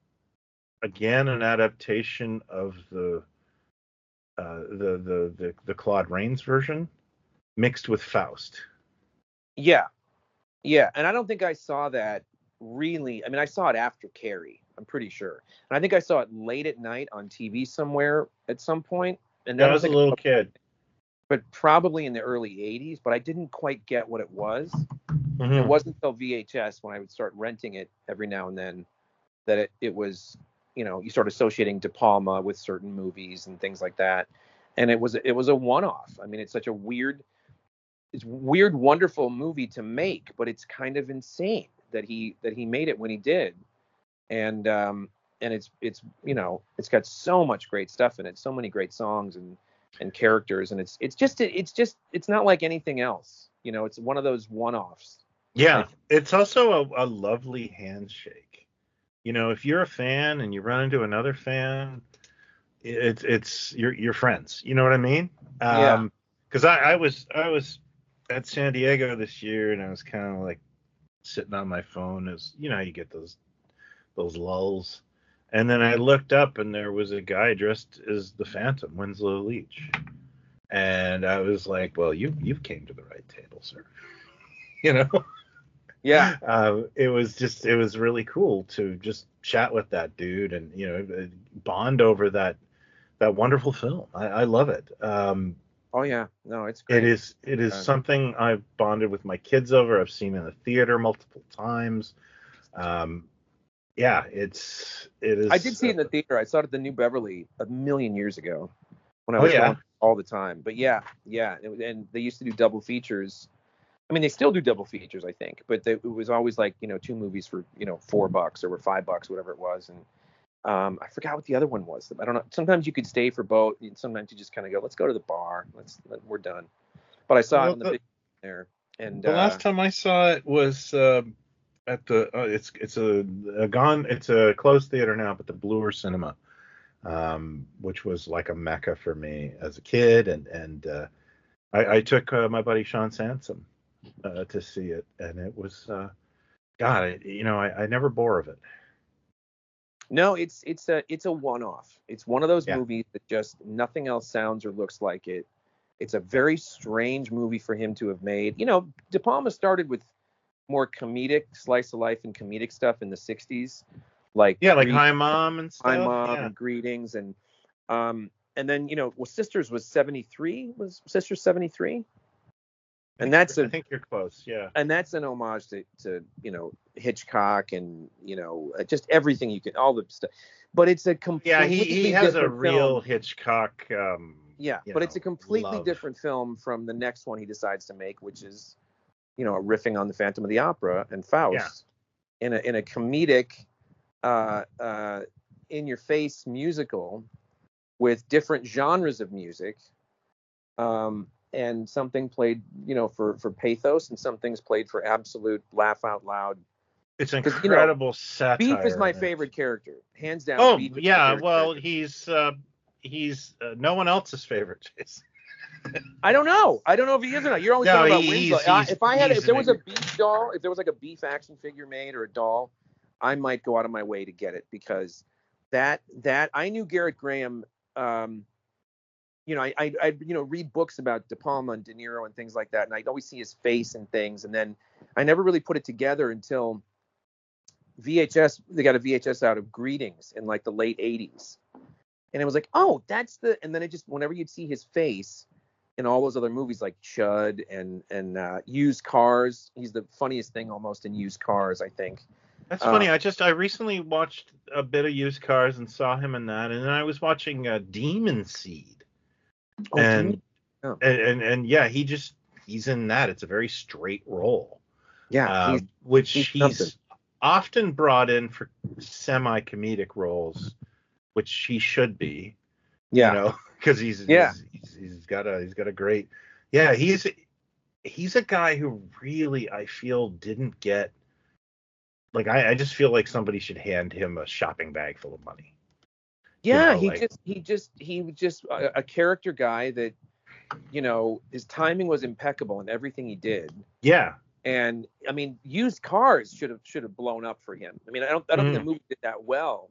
again an adaptation of the uh, the, the the the Claude Rains version mixed with Faust. Yeah, yeah, and I don't think I saw that really. I mean, I saw it after Carrie, I'm pretty sure. And I think I saw it late at night on T V somewhere at some point. And I Yeah, I don't was a think, little kid. but probably in the early eighties, but I didn't quite get what it was. And it Mm-hmm. wasn't until V H S when I would start renting it every now and then that it, it was, you know, you start associating De Palma with certain movies and things like that. And it was it was a one-off. I mean, it's such a weird it's weird, wonderful movie to make, but it's kind of insane that he that he made it when he did. And um and it's it's you know it's got so much great stuff in it, so many great songs and and characters, and it's it's just it's just it's not like anything else. You know, it's one of those one-offs. I Yeah, think. it's also a, a lovely handshake. You know, if you're a fan and you run into another fan, it's it's you're you're friends. You know what I mean? Yeah. Um, because I, I was I was at San Diego this year and I was kind of like sitting on my phone as you know how you get those those lulls, and then I looked up and there was a guy dressed as the Phantom, Winslow Leach, and I was like, well, you you've came to the right table, sir. You know. Yeah. Uh, it was just it was really cool to just chat with that dude and you know bond over that that wonderful film. I, I love it. Um, Oh yeah. No, it's it great. is it is Uh, something I've bonded with my kids over. I've seen in the theater multiple times. Um, yeah, it's it I did is. see Uh, it in the theater. I saw it at the New Beverly a million years ago when I oh was yeah, going all the time. But yeah, yeah, it, was- and they used to do double features. I mean, they still do double features, I think, but they, it was always like you know two movies for you know four bucks or five bucks, whatever it was, and Um, I forgot what the other one was. I don't know. Sometimes you could stay for both, and sometimes you just kind of go, let's go to the bar. Let's let, we're done. But I saw Well, it on the the, big there, and the uh, last time I saw it was uh, at the uh, it's it's a, a gone it's a closed theater now, but the Bloor Cinema, um, which was like a mecca for me as a kid, and and uh, I, I took uh, my buddy Sean Sansom uh, to see it, and it was uh, God, I, you know, I, I never bore of it. no, it's it's a it's a one-off. It's one of those Yeah, movies that just nothing else sounds or looks like it. It's a yeah, very strange movie for him to have made. You know, De Palma started with more comedic slice of life and comedic stuff in the sixties, like yeah, like Greed, Hi Mom and My stuff. Mom Yeah, and Greetings, and um and then you know, well, Sisters was seventy-three, was Sisters seventy-three, I and think that's you're, I a think you're close. Yeah. and that's an homage to, to you know, Hitchcock and you know, just everything you can, all the stuff. But it's a Yeah, he he completely has a different real film. Hitchcock, um, Yeah, you but it's a know, completely love. different film from the next one he decides to make, which is, you know, riffing on the Phantom of the Opera and Yeah, Faust in a in a comedic, uh, uh, in your face musical with different genres of music, um, and something played, you know, for for pathos, and some things played for absolute laugh out loud. it's Because you know, incredible Beef is satire my in it. favorite character, hands down. Oh Beef is my yeah, favorite well character. he's uh, he's uh, no one else's favorite. I don't know. I don't know if he is or not. You're only No, talking about he, Winslow. he's I, he's if I had, he's if there an was a Beef doll, if there was like a Beef action figure made or a doll, I might go out of my way to get it because that that I knew Garrett Graham. Um, you know, I, I I you know read books about De Palma and De Niro and things like that, and I'd always see his face and things, and then I never really put it together until V H S. They got a V H S out of Greetings in like the late eighties, and it was like, oh, that's the. And then it just whenever you'd see his face in all those other movies like Chud and and uh, Used Cars, he's the funniest thing almost in Used Cars, I think. That's Uh, funny. I just I recently watched a bit of Used Cars and saw him in that, and then I was watching uh, Demon Seed, oh, Demon. and, Oh, and and and yeah, he just he's in that. It's a very straight role, yeah, uh, he's which he's something. he's often brought in for semi-comedic roles, which he should be, you Yeah, know, because he's, yeah, he's he's he's got a he's got a great, yeah, he's he's a guy who really I feel didn't get like I, I just feel like somebody should hand him a shopping bag full of money, you yeah. know, He like just he just he was just a, a character guy that, you know, his timing was impeccable in everything he did. yeah, And I mean, Used Cars should have should have blown up for him. I mean, I don't I don't think the mm, movie did that well,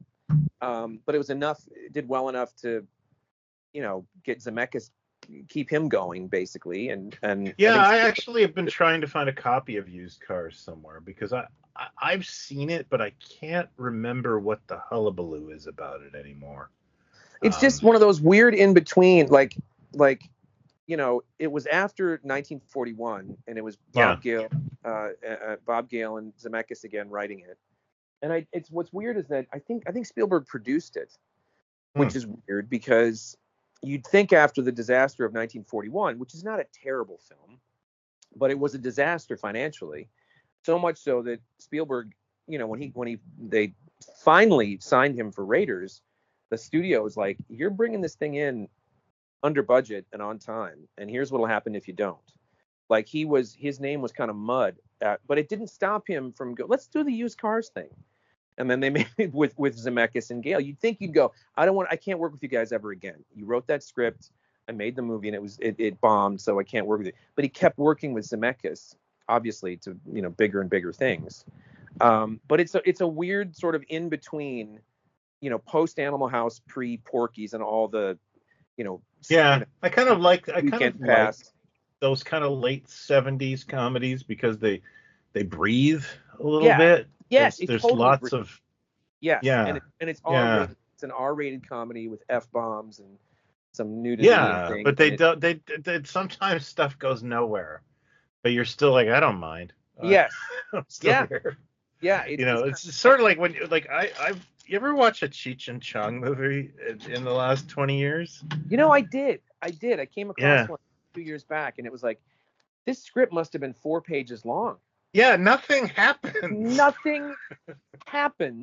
um, but it was enough. It did well enough to, you know, get Zemeckis, keep him going basically. And and I yeah. think I actually have been trying to find a copy of Used Cars somewhere because I, I I've seen it, but I can't remember what the hullabaloo is about it anymore. it's just Um, one of those weird in between, like like you know, it was after nineteen forty-one, and it was yeah, Bob Gale, uh, uh, Bob Gale and Zemeckis again writing it. And I, it's what's weird is that I think I think Spielberg produced it, hmm, which is weird because you'd think after the disaster of nineteen forty-one, which is not a terrible film, but it was a disaster financially, so much so that Spielberg, you know, when he when he they finally signed him for Raiders, the studio was like, "You're bringing this thing in under budget and on time, and here's what'll happen if you don't." Like he was, his name was kind of mud, at, but it didn't stop him from go. Let's do the Used Cars thing. And then they made it with with Zemeckis and Gale. You'd think you'd go, I don't want, I can't work with you guys ever again. You wrote that script, I made the movie, and it was it, it bombed, so I can't work with you. But he kept working with Zemeckis, obviously, to, you know, bigger and bigger things. Um, but it's a it's a weird sort of in between, you know, post Animal House, pre Porky's, and all the, you know, you yeah. know, I kind of like I kind of weekend like pass. those kind of late seventies comedies because they they breathe a little Yeah. bit. Yes, There's it there's totally lots breathes. of Yes, and yeah, it, and it's R yeah. rated. It's an R rated comedy with F bombs and some nudity and Yeah, things, but and they it. don't. They, they sometimes stuff goes nowhere, but you're still like, I don't mind. Uh, Yes, I'm still yeah, here. yeah. It's You it's know, kind it's of sort of like when, like I, I've. You ever watch a Cheech and Chong movie in, in the last twenty years? you know, I did, I did. I came across Yeah, one two years back, and it was like this script must have been four pages long. yeah. Nothing happens. Nothing happens,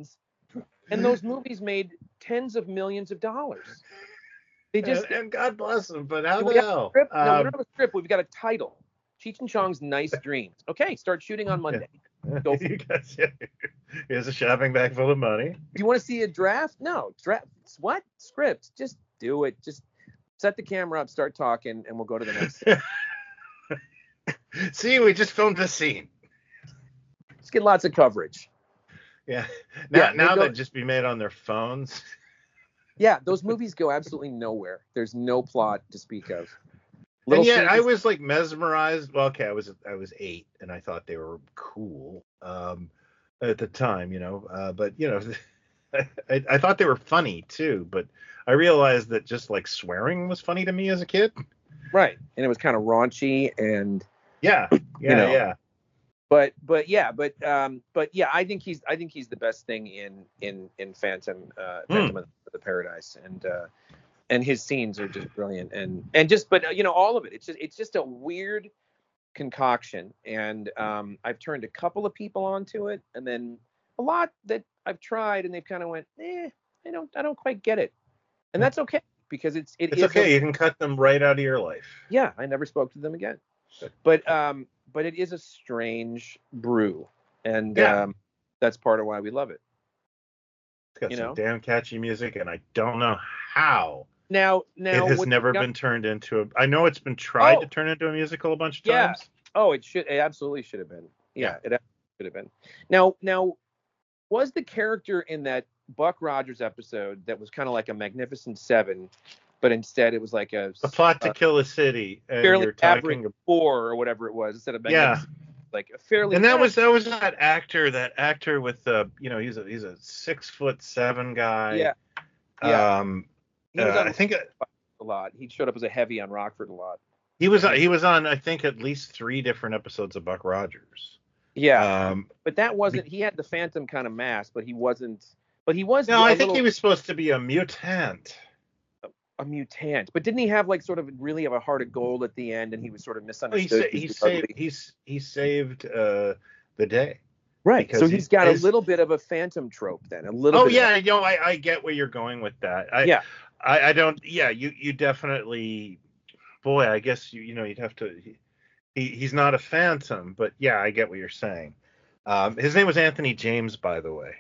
And those movies made tens of millions of dollars. They just and, and God bless them, but how do the we have a hell? script? No, we Um, don't have a script. We've got a title. Cheech and Chong's Nice Dreams. Okay, start shooting on Monday. Go for you it. guys, yeah. Here's a shopping bag full of money. Do you want to see a draft? No, draft. What script? Just do it. Just set the camera up, start talking, and we'll go to the next. See, we just filmed this scene. Just get lots of coverage. Yeah. Now, Yeah, now go- they'd just be made on their phones. Yeah, those movies go absolutely nowhere. There's no plot to speak of. And yet, scenes- I was like mesmerized. Well, okay, I was I was eight, and I thought they were cool um, at the time, you know. Uh, but you know, I, I thought they were funny too. But I realized that just like swearing was funny to me as a kid. right, and it was kind of raunchy and. Yeah, yeah, You know. yeah. But but yeah, but um but yeah, I think he's I think he's the best thing in in in Phantom uh Phantom Mm. of the Paradise, and uh and his scenes are just brilliant, and and just but uh, you know, all of it, it's just it's just a weird concoction, and um I've turned a couple of people onto it, and then a lot that I've tried and they've kind of went, eh, I don't I don't quite get it, and that's okay, because it's it It's is okay. a- You can cut them right out of your life. yeah, I never spoke to them again. Good. But um, but it is a strange brew, and Yeah. um, that's part of why we love it. It's got You some know? damn catchy music, and I don't know how Now, now it has what- never now- been turned into a. I know it's been tried Oh. to turn into a musical a bunch of Yeah. times. Oh, it should. It absolutely should have been. Yeah, it absolutely should have been. Now, now, was the character in that Buck Rogers episode that was kind of like a Magnificent Seven, but instead it was like a A plot to uh, kill a city, and fairly you're average talking. four or whatever it was, instead of Yeah. Magnificent, like a fairly. And that was that was that actor, that actor with the, you know, he's a he's a six foot seven guy. yeah, yeah. Um, He was uh, on I think a lot. He showed up as a heavy on Rockford a lot. he was he was on I think at least three different episodes of Buck Rogers. Yeah. Um, But that wasn't. He had the Phantom kind of mask, but he wasn't. But he was. no, a I think little- he was supposed to be a mutant. a mutant. But didn't he have like sort of really have a heart of gold at the end, and he was sort of He misunderstood? sa- he saved he's he saved uh, the day. right. because So he- he's got a his- little bit of a Phantom trope then. A little. Oh bit yeah, you know, I, I get where you're going with that. I, Yeah. I, I don't. Yeah, you you definitely. Boy, I guess you you know you'd have to. He, he he's not a phantom, but yeah, I get what you're saying. Um, his name was Anthony James, by the way,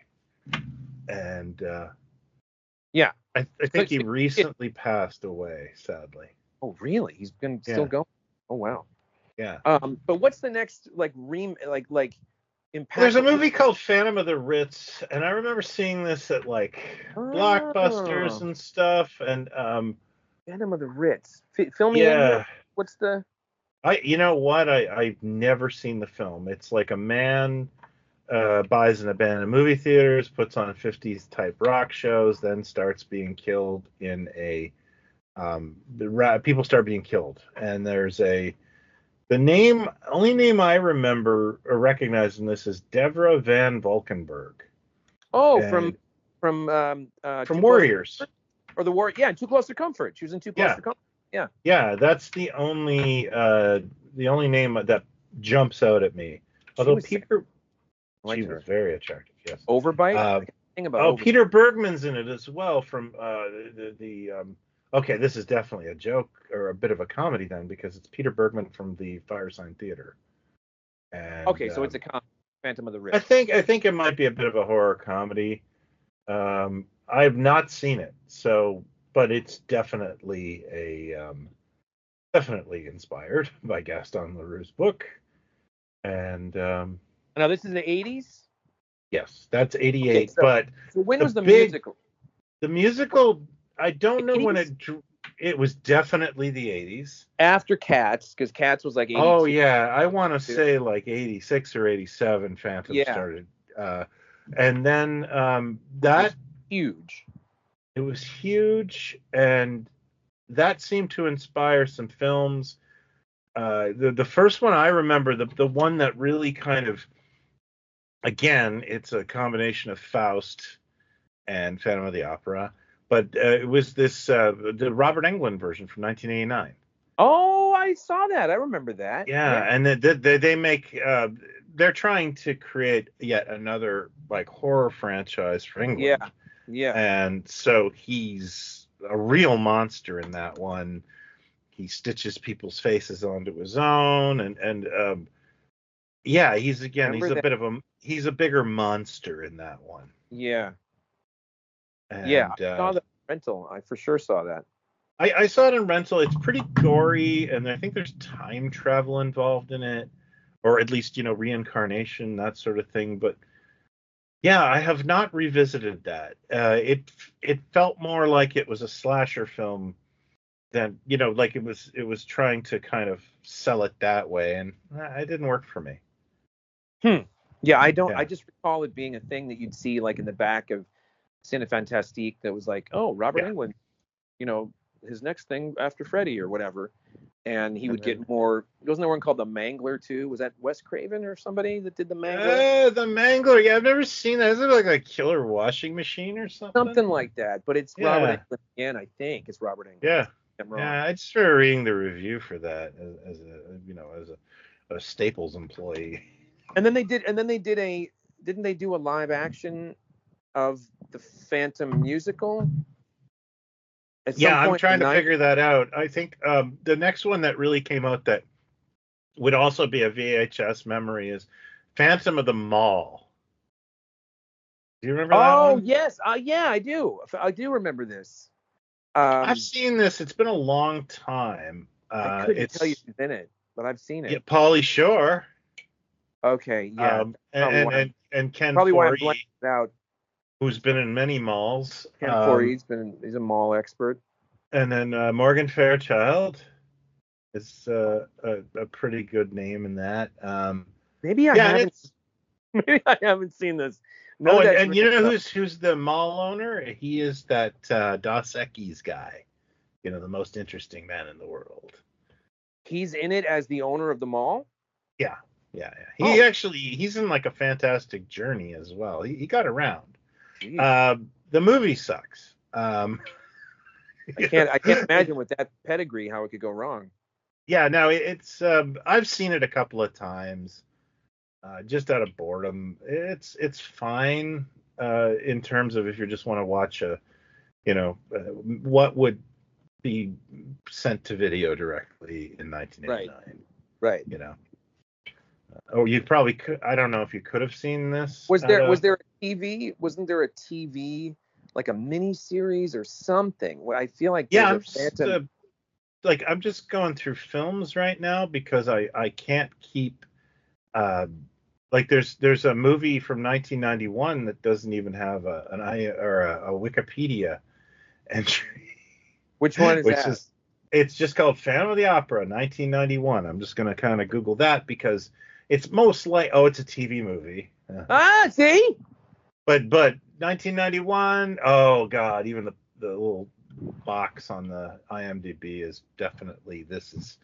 and uh, Yeah. I, I think he it- recently passed away, sadly. Oh really? He's been Yeah. still going. Oh wow. Yeah. Um. But what's the next like rem like like impact? There's a movie called Phantom of the Ritz, and I remember seeing this at like Blockbusters Oh. and stuff, and um, Phantom of the Ritz. F- film me in yeah. here. What's the? I, you know what? I, I've never seen the film. It's like a man uh, buys an abandoned movie theaters, puts on fifties type rock shows, then starts being killed in a. Um, the ra- people start being killed, and there's a. The name, only name I remember or recognize in this is Deborah Van Valkenburg Oh, And- from from um uh, from Too Close- Warriors. or the war. Yeah, Too Close to Comfort. She was in Too Close Yeah. to Comfort. Yeah, that's the only uh, the only name that jumps out at me. Although was- Peter, I liked she her. was very attractive. Yes. Overbite. Uh, I can't think about Oh, Overbite. Peter Bergman's in it as well. From uh, the, the um, okay, this is definitely a joke or a bit of a comedy then, because it's Peter Bergman from the Firesign Theater. And, Okay, so um, it's a com- Phantom of the I Ritz. think I think it might be a bit of a horror comedy. Um, I've not seen it, so but it's definitely a um, definitely inspired by Gaston Leroux's book. And um, Now this is the eighties. yes, that's eighty-eight. Okay, so- but So when The was the big- musical? the musical, I don't know when eighties? it dr- it was definitely the eighties. After Cats, because Cats was like eighty-two. Oh yeah, I want to Yeah. say like eighty-six or eighty-seven. Phantom Yeah. started, uh, and then um, that huge. it was huge, and that seemed to inspire some films. Uh, the the first one I remember, the the one that really kind of, again, it's a combination of Faust and Phantom of the Opera, but uh, it was this uh, the Robert Englund version from nineteen eighty-nine. Oh, I saw that. I remember that. Yeah, and they they, they make uh, they're trying to create yet another like horror franchise for England. Yeah. Yeah. And so he's a real monster in that one. He stitches people's faces onto his own, and and um, yeah, he's again Remember he's a that? bit of a he's a bigger monster in that one. Yeah. Yeah. And I uh, saw the rental. I for sure saw that. I, I saw it in rental. It's pretty gory, and I think there's time travel involved in it, or at least you know reincarnation, that sort of thing. But yeah, I have not revisited that. Uh, it it felt more like it was a slasher film than you know, like it was it was trying to kind of sell it that way, and uh, it didn't work for me. Hmm. Yeah, I don't. I Yeah. just recall it being a thing that you'd see like in the back of Cinefantastique that was like, oh, Robert Yeah. Englund, you know, his next thing after Freddy or whatever, and he And would then get more. Wasn't there one called The Mangler too? Was that Wes Craven or somebody that did The Mangler? uh, the Mangler. Yeah, I've never seen that. Is it like a killer washing machine or something? Something like that. But it's Robert Yeah. Englund again. I think it's Robert Englund. Yeah. I'm wrong. Yeah. I just started reading the review for that as, as a you know as a, a Staples employee. And then they did. And then they did a. Didn't they do a live action of the Phantom musical? At Yeah, some I'm point trying in the to nineties? figure that out. I think um, the next one that really came out that would also be a V H S memory is Phantom of the Mall. Do you remember that Oh one? yes, uh, yeah, I do. I do remember this. Um, I've seen this. It's been a long time. I Uh, couldn't tell you it's who's in it, but I've seen yeah, it. Pauly Shore, Okay, yeah, um, that's and, probably and why I'm and and Ken probably why I'm Foree, blanking it out. who's been in many malls, Ken um, Foree's been he's a mall expert. and then uh, Morgan Fairchild is uh, a, a pretty good name in that. Um, Maybe I yeah, and haven't it's maybe I haven't seen this. None oh, of and, that and you rings know a bell. who's who's the mall owner? He is that uh, Dos Equis guy. You know, the most interesting man in the world. He's in it as the owner of the mall. Yeah, yeah, yeah. He Oh, actually he's in like a fantastic journey as well. He, he got around. jeez. Uh, the movie sucks. Um, I can't I can't imagine with that pedigree how it could go wrong. yeah, no, it, it's um, I've seen it a couple of times, uh, just out of boredom. It's it's fine uh, in terms of if you just want to watch a, you know, uh, what would be sent to video directly in Right, nineteen eighty-nine. right. You know. Oh, you probably could. I don't know if you could have seen this Was at there a. was there a T V? Wasn't there a T V like a mini series or something? Well, I feel like Yeah, there's I'm a just Phantom. uh, like I'm just going through films right now because I I can't keep uh like there's there's a movie from nineteen ninety-one that doesn't even have a an I or a, a Wikipedia entry, Which one is which that? is it's just called Phantom of the Opera nineteen ninety-one. I'm just gonna kind of Google that because it's most like oh it's a T V movie. Uh, Ah, see? But but nineteen ninety-one, oh god, even the the little box on the IMDb is definitely this is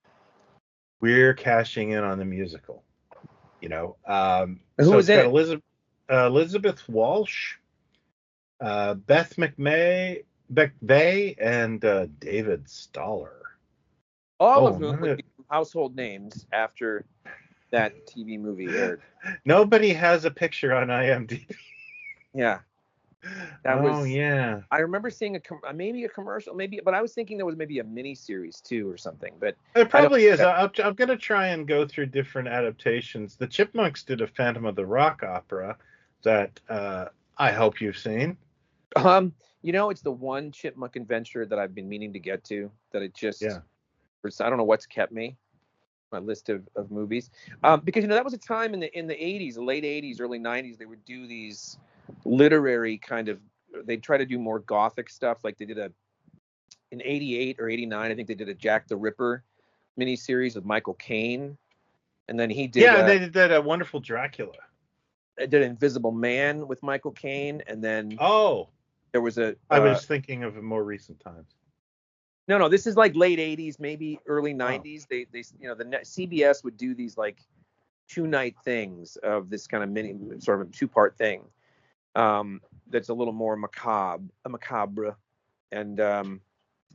we're cashing in on the musical, you know. Um, Who so was it's in got it? Elizabeth uh, Elizabeth Walsh, uh, Beth McMay, McVeigh, and uh, David Stoller. All of Oh, whom none would of, be household names after that T V movie aired. nobody has a picture on IMDb. Yeah, that Oh was. yeah. I remember seeing a com- maybe a commercial, maybe, but I was thinking there was maybe a mini series too or something. But It I don't. probably is. I- I'm, I'm going to try and go through different adaptations. The Chipmunks did a Phantom of the Rock opera that uh, I hope you've seen. Um, you know, it's the one Chipmunk adventure that I've been meaning to get to. That it just, Yeah. I don't know what's kept me. My list of, of movies, um, because you know that was a time in the in the eighties, the late eighties, early nineties. They would do these literary kind of. They'd try to do more gothic stuff. Like they did a in eighty-eight or eighty-nine. I think they did a Jack the Ripper miniseries with Michael Caine, and then he did Yeah, and uh, they did that uh, wonderful Dracula. did Invisible Man with Michael Caine, and then Oh, there was a I uh, was thinking of more recent times. no no this is like late eighties, maybe early Oh, nineties. They they you know the net, C B S would do these like two night things of this kind of mini sort of a two part thing um, that's a little more macabre, a macabre, and um,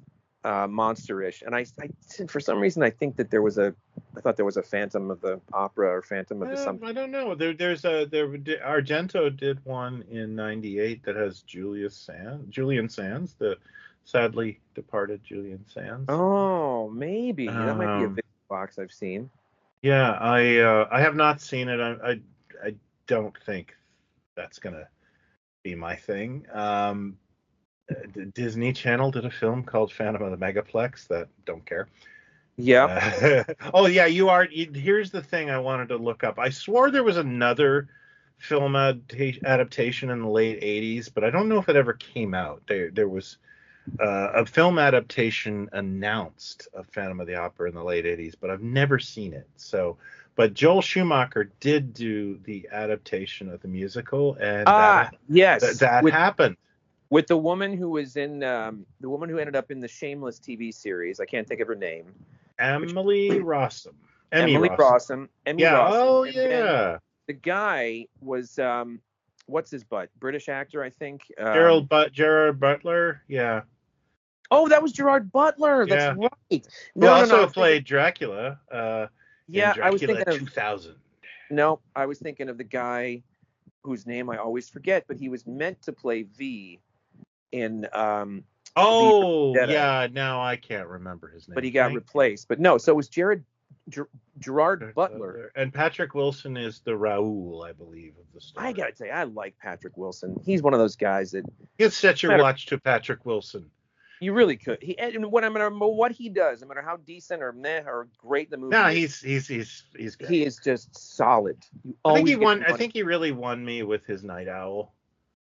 uh, monsterish. And I, I, for some reason, I think that there was a, I thought there was a Phantom of the Opera or Phantom of the Uh, something. I don't know. There, there's a there. Argento did one in ninety-eight that has Julius Sands, Julian Sands, the sadly departed Julian Sands. Oh, maybe that might be a Um, video box I've seen. yeah, I uh, I have not seen it. I, I I don't think that's gonna be my thing. Um, D- Disney Channel did a film called Phantom of the Megaplex that don't care. Yeah. Uh, oh yeah, you are. You, here's the thing I wanted to look up. I swore there was another film adapta- adaptation in the late eighties, but I don't know if it ever came out. There, there was uh, a film adaptation announced of Phantom of the Opera in the late eighties, but I've never seen it. So, but Joel Schumacher did do the adaptation of the musical, and Ah, that yes. that, that with, happened. with the woman who was in um, the woman who ended up in the Shameless T V series. I can't think of her name. Emily Rossum. Emmy Emily Rossum. Rossum. Emmy Yeah. Rossum. Oh, And yeah. then the guy was um, what's his butt? British actor, I think. Um, Gerald but Gerard Butler. Yeah. Oh, that was Gerard Butler. That's Yeah. right. Who No, no, also no. I was played thinking, Dracula. Uh, in yeah, I was Dracula thinking of two thousand. no, I was thinking of the guy whose name I always forget, but he was meant to play V in um, Oh, V for Vendetta, yeah. Now I can't remember his name. but he got Thank replaced. But no, so it was Jared Ger- Gerard you. Butler. And Patrick Wilson is the Raoul, I believe, of the story. I gotta say, I like Patrick Wilson. He's one of those guys that You could set your matter- watch to Patrick Wilson. you really could. He and what no matter what he does, no matter how decent or meh or great the movie No, is, he's he's he's he's great. he is just solid. You I think he always won. get I money. think he really won me with his Night Owl.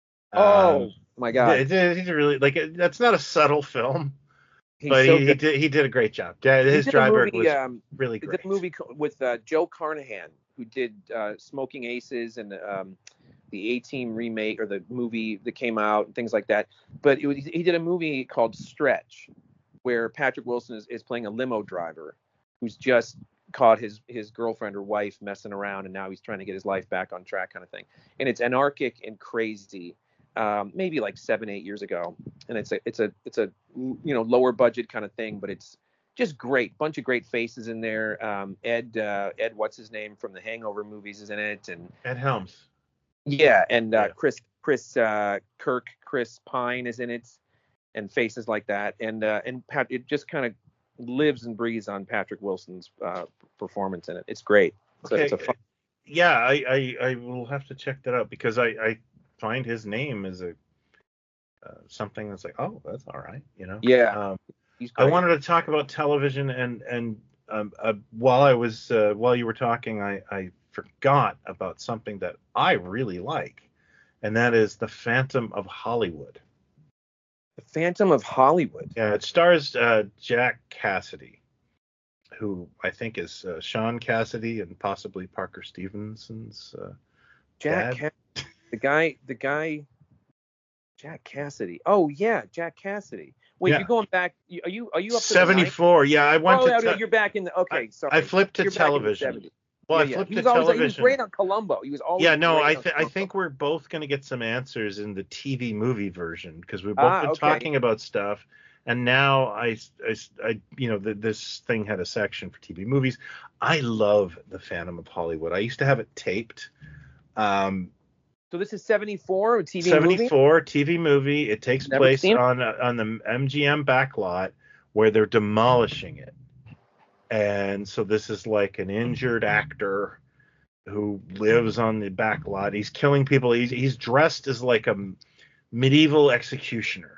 Oh Um, my God, It- it- He's really like that's not a subtle film, he's but so he, he good. did he did a great job. Yeah, He his did a Dryberg movie, was um, really He great. did a movie co- with uh, Joe Carnahan, who did uh, Smoking Aces and um, the A-Team remake or the movie that came out and things like that. But it was, he did a movie called Stretch, where Patrick Wilson is, is playing a limo driver who's just caught his his girlfriend or wife messing around, and now he's trying to get his life back on track, kind of thing. And it's anarchic and crazy. Um, maybe like seven, eight years ago, and it's a it's a it's a you know lower budget kind of thing, but it's just great. Bunch of great faces in there. Um, Ed uh, Ed what's his name from the Hangover movies is in it, and Ed Helms. yeah, and uh, Yeah. Chris Chris uh, Kirk Chris Pine is in it, and faces like that, and uh, and Pat it just kind of lives and breathes on Patrick Wilson's uh, performance in it. It's great. It's, Okay. a, it's a fun. Yeah, I, I I will have to check that out because I I find his name is a uh, something that's like, oh, that's all right, you know. Yeah, Um, he's I great. wanted to talk about television, and and um, uh, while I was uh, while you were talking, I I forgot about something that I really like, and that is The Phantom of Hollywood. The Phantom of Hollywood. Yeah, it stars uh, Jack Cassidy, who I think is uh, Sean Cassidy and possibly Parker Stevenson's uh, Jack dad. Cassidy, the guy, the guy, Jack Cassidy. Oh yeah, Jack Cassidy. Wait, Yeah. you're going back? you- Are you are you up to the seventy-four. Yeah, I nineties? went Oh, to. yeah, te- you're back in the. Okay, I- sorry. I flipped to You're back in the television. seventies. Well, yeah, I yeah. flipped He to was always, television. He was great on Columbo. He was always. Yeah, no, great I on th- I Columbo. think we're both going to get some answers in the T V movie version because we've both Ah, been okay. talking about stuff, and now I, I, I you know, the, this thing had a section for T V movies. I love The Phantom of Hollywood. I used to have it taped. Um, So this is seventy-four, a T V movie. seventy-four T V movie. It takes Never place seen it. on on the M G M backlot where they're demolishing it, and so this is like an injured actor who lives on the back lot. He's killing people. He's he's dressed as like a medieval executioner,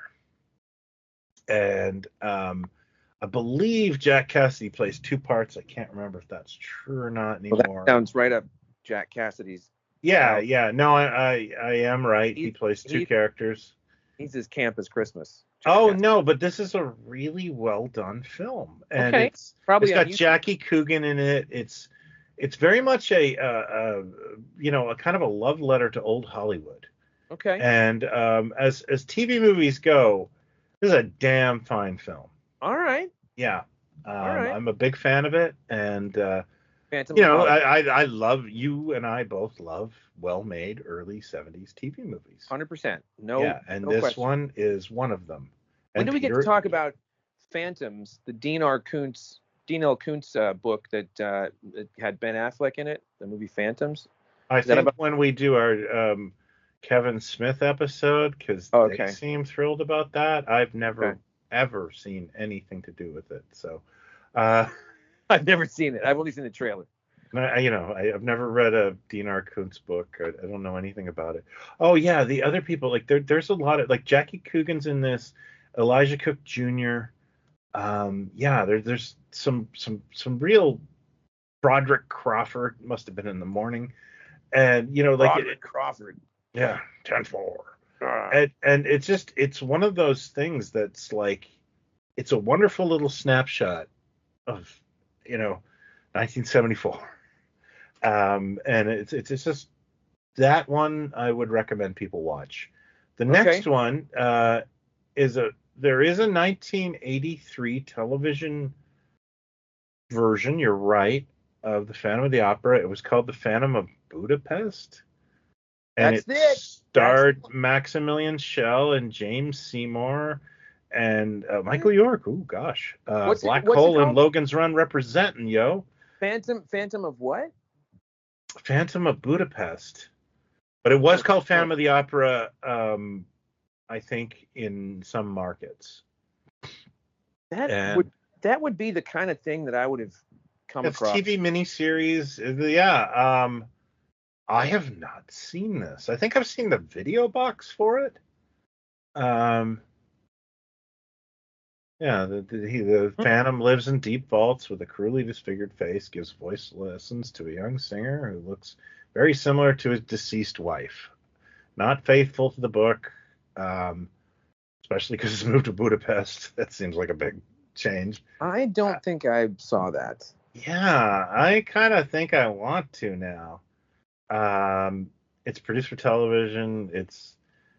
and um, I believe Jack Cassidy plays two parts. I can't remember if that's true or not Well, anymore. that sounds right up Jack Cassidy's. yeah, uh, yeah. No, I I, I am right. He He- plays two he- characters. He's as camp as Christmas. Jack Oh Cassidy. no, but this is a really well done film, and Okay. it's Probably it's on got YouTube. Jackie Coogan in it. It's it's very much a uh, uh, you know a kind of a love letter to old Hollywood. Okay. And um, as as T V movies go, this is a damn fine film. All right. Yeah, um, All right. I'm a big fan of it, and uh, Phantom you of know Hollywood. I, I I love you and I both love well-made early seventies T V movies. one hundred percent. No. yeah, and no this question. one is one of them. When And do we get Peter- to talk about Phantoms, the Dean R. Koontz, Dean L. Koontz uh, book that, uh, that had Ben Affleck in it, the movie Phantoms? I Is that think about? when we do our um, Kevin Smith episode, because Oh, they okay. seem thrilled about that. I've never Okay. ever seen anything to do with it. So, uh, I've never seen it. I've only seen the trailer. I, you know, I, I've never read a Dean R. Koontz book. I, I don't know anything about it. Oh yeah, the other people, like there, there's a lot of, like, Jackie Coogan's in this, Elijah Cook Junior Um, yeah, there, there's some some some real Broderick Crawford must have been in the morning, and you know, like Broderick it, Crawford. yeah, ten four, Ah. and and it's just it's one of those things that's like it's a wonderful little snapshot of, you know, nineteen seventy-four. Um, and it's it's it's just that one I would recommend people watch. The next Okay. one uh, is a there is a nineteen eighty-three television version. You're right, of the Phantom of the Opera. It was called The Phantom of Budapest, and That's it it. starred That's Maximilian Schell and James Seymour and uh, Michael York. Ooh, gosh, uh, What's it- Black what's it Hole and called? Logan's Run representing, yo. Phantom Phantom of what? Phantom of Budapest. But it was Oh, called oh. Phantom of the Opera, um, I think, in some markets. That And would that would be the kind of thing that I would have come it's across. T V miniseries. uh, Yeah. Um, I have not seen this. I think I've seen the video box for it. Um, yeah, the, the, he, the Hmm. Phantom lives in deep vaults with a cruelly disfigured face, gives voice lessons to a young singer who looks very similar to his deceased wife. Not faithful to the book, um, especially because it's moved to Budapest. That seems like a big change. I don't think I saw that. Yeah, I kind of think I want to now. Um, it's produced for television. It's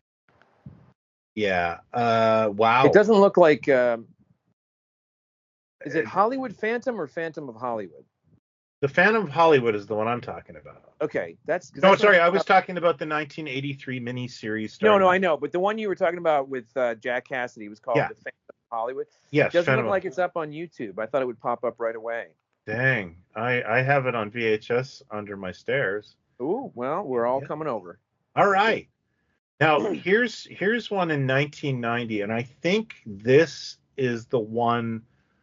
yeah. Uh, wow. It doesn't look like. Um, is it Hollywood Phantom or Phantom of Hollywood? The Phantom of Hollywood is the one I'm talking about. Okay, that's. No, that's sorry, what- I was talking about the nineteen eighty-three miniseries. No, starring- no, I know, but the one you were talking about with uh, Jack Cassidy was called Yeah. The Phantom of Hollywood. Yes, Doesn't Phantom look of- like it's up on YouTube. I thought it would pop up right away. Dang, I I have it on V H S under my stairs. Ooh, well, we're all Yeah. coming over. All right. Now here's here's one in nineteen ninety, and I think this is the one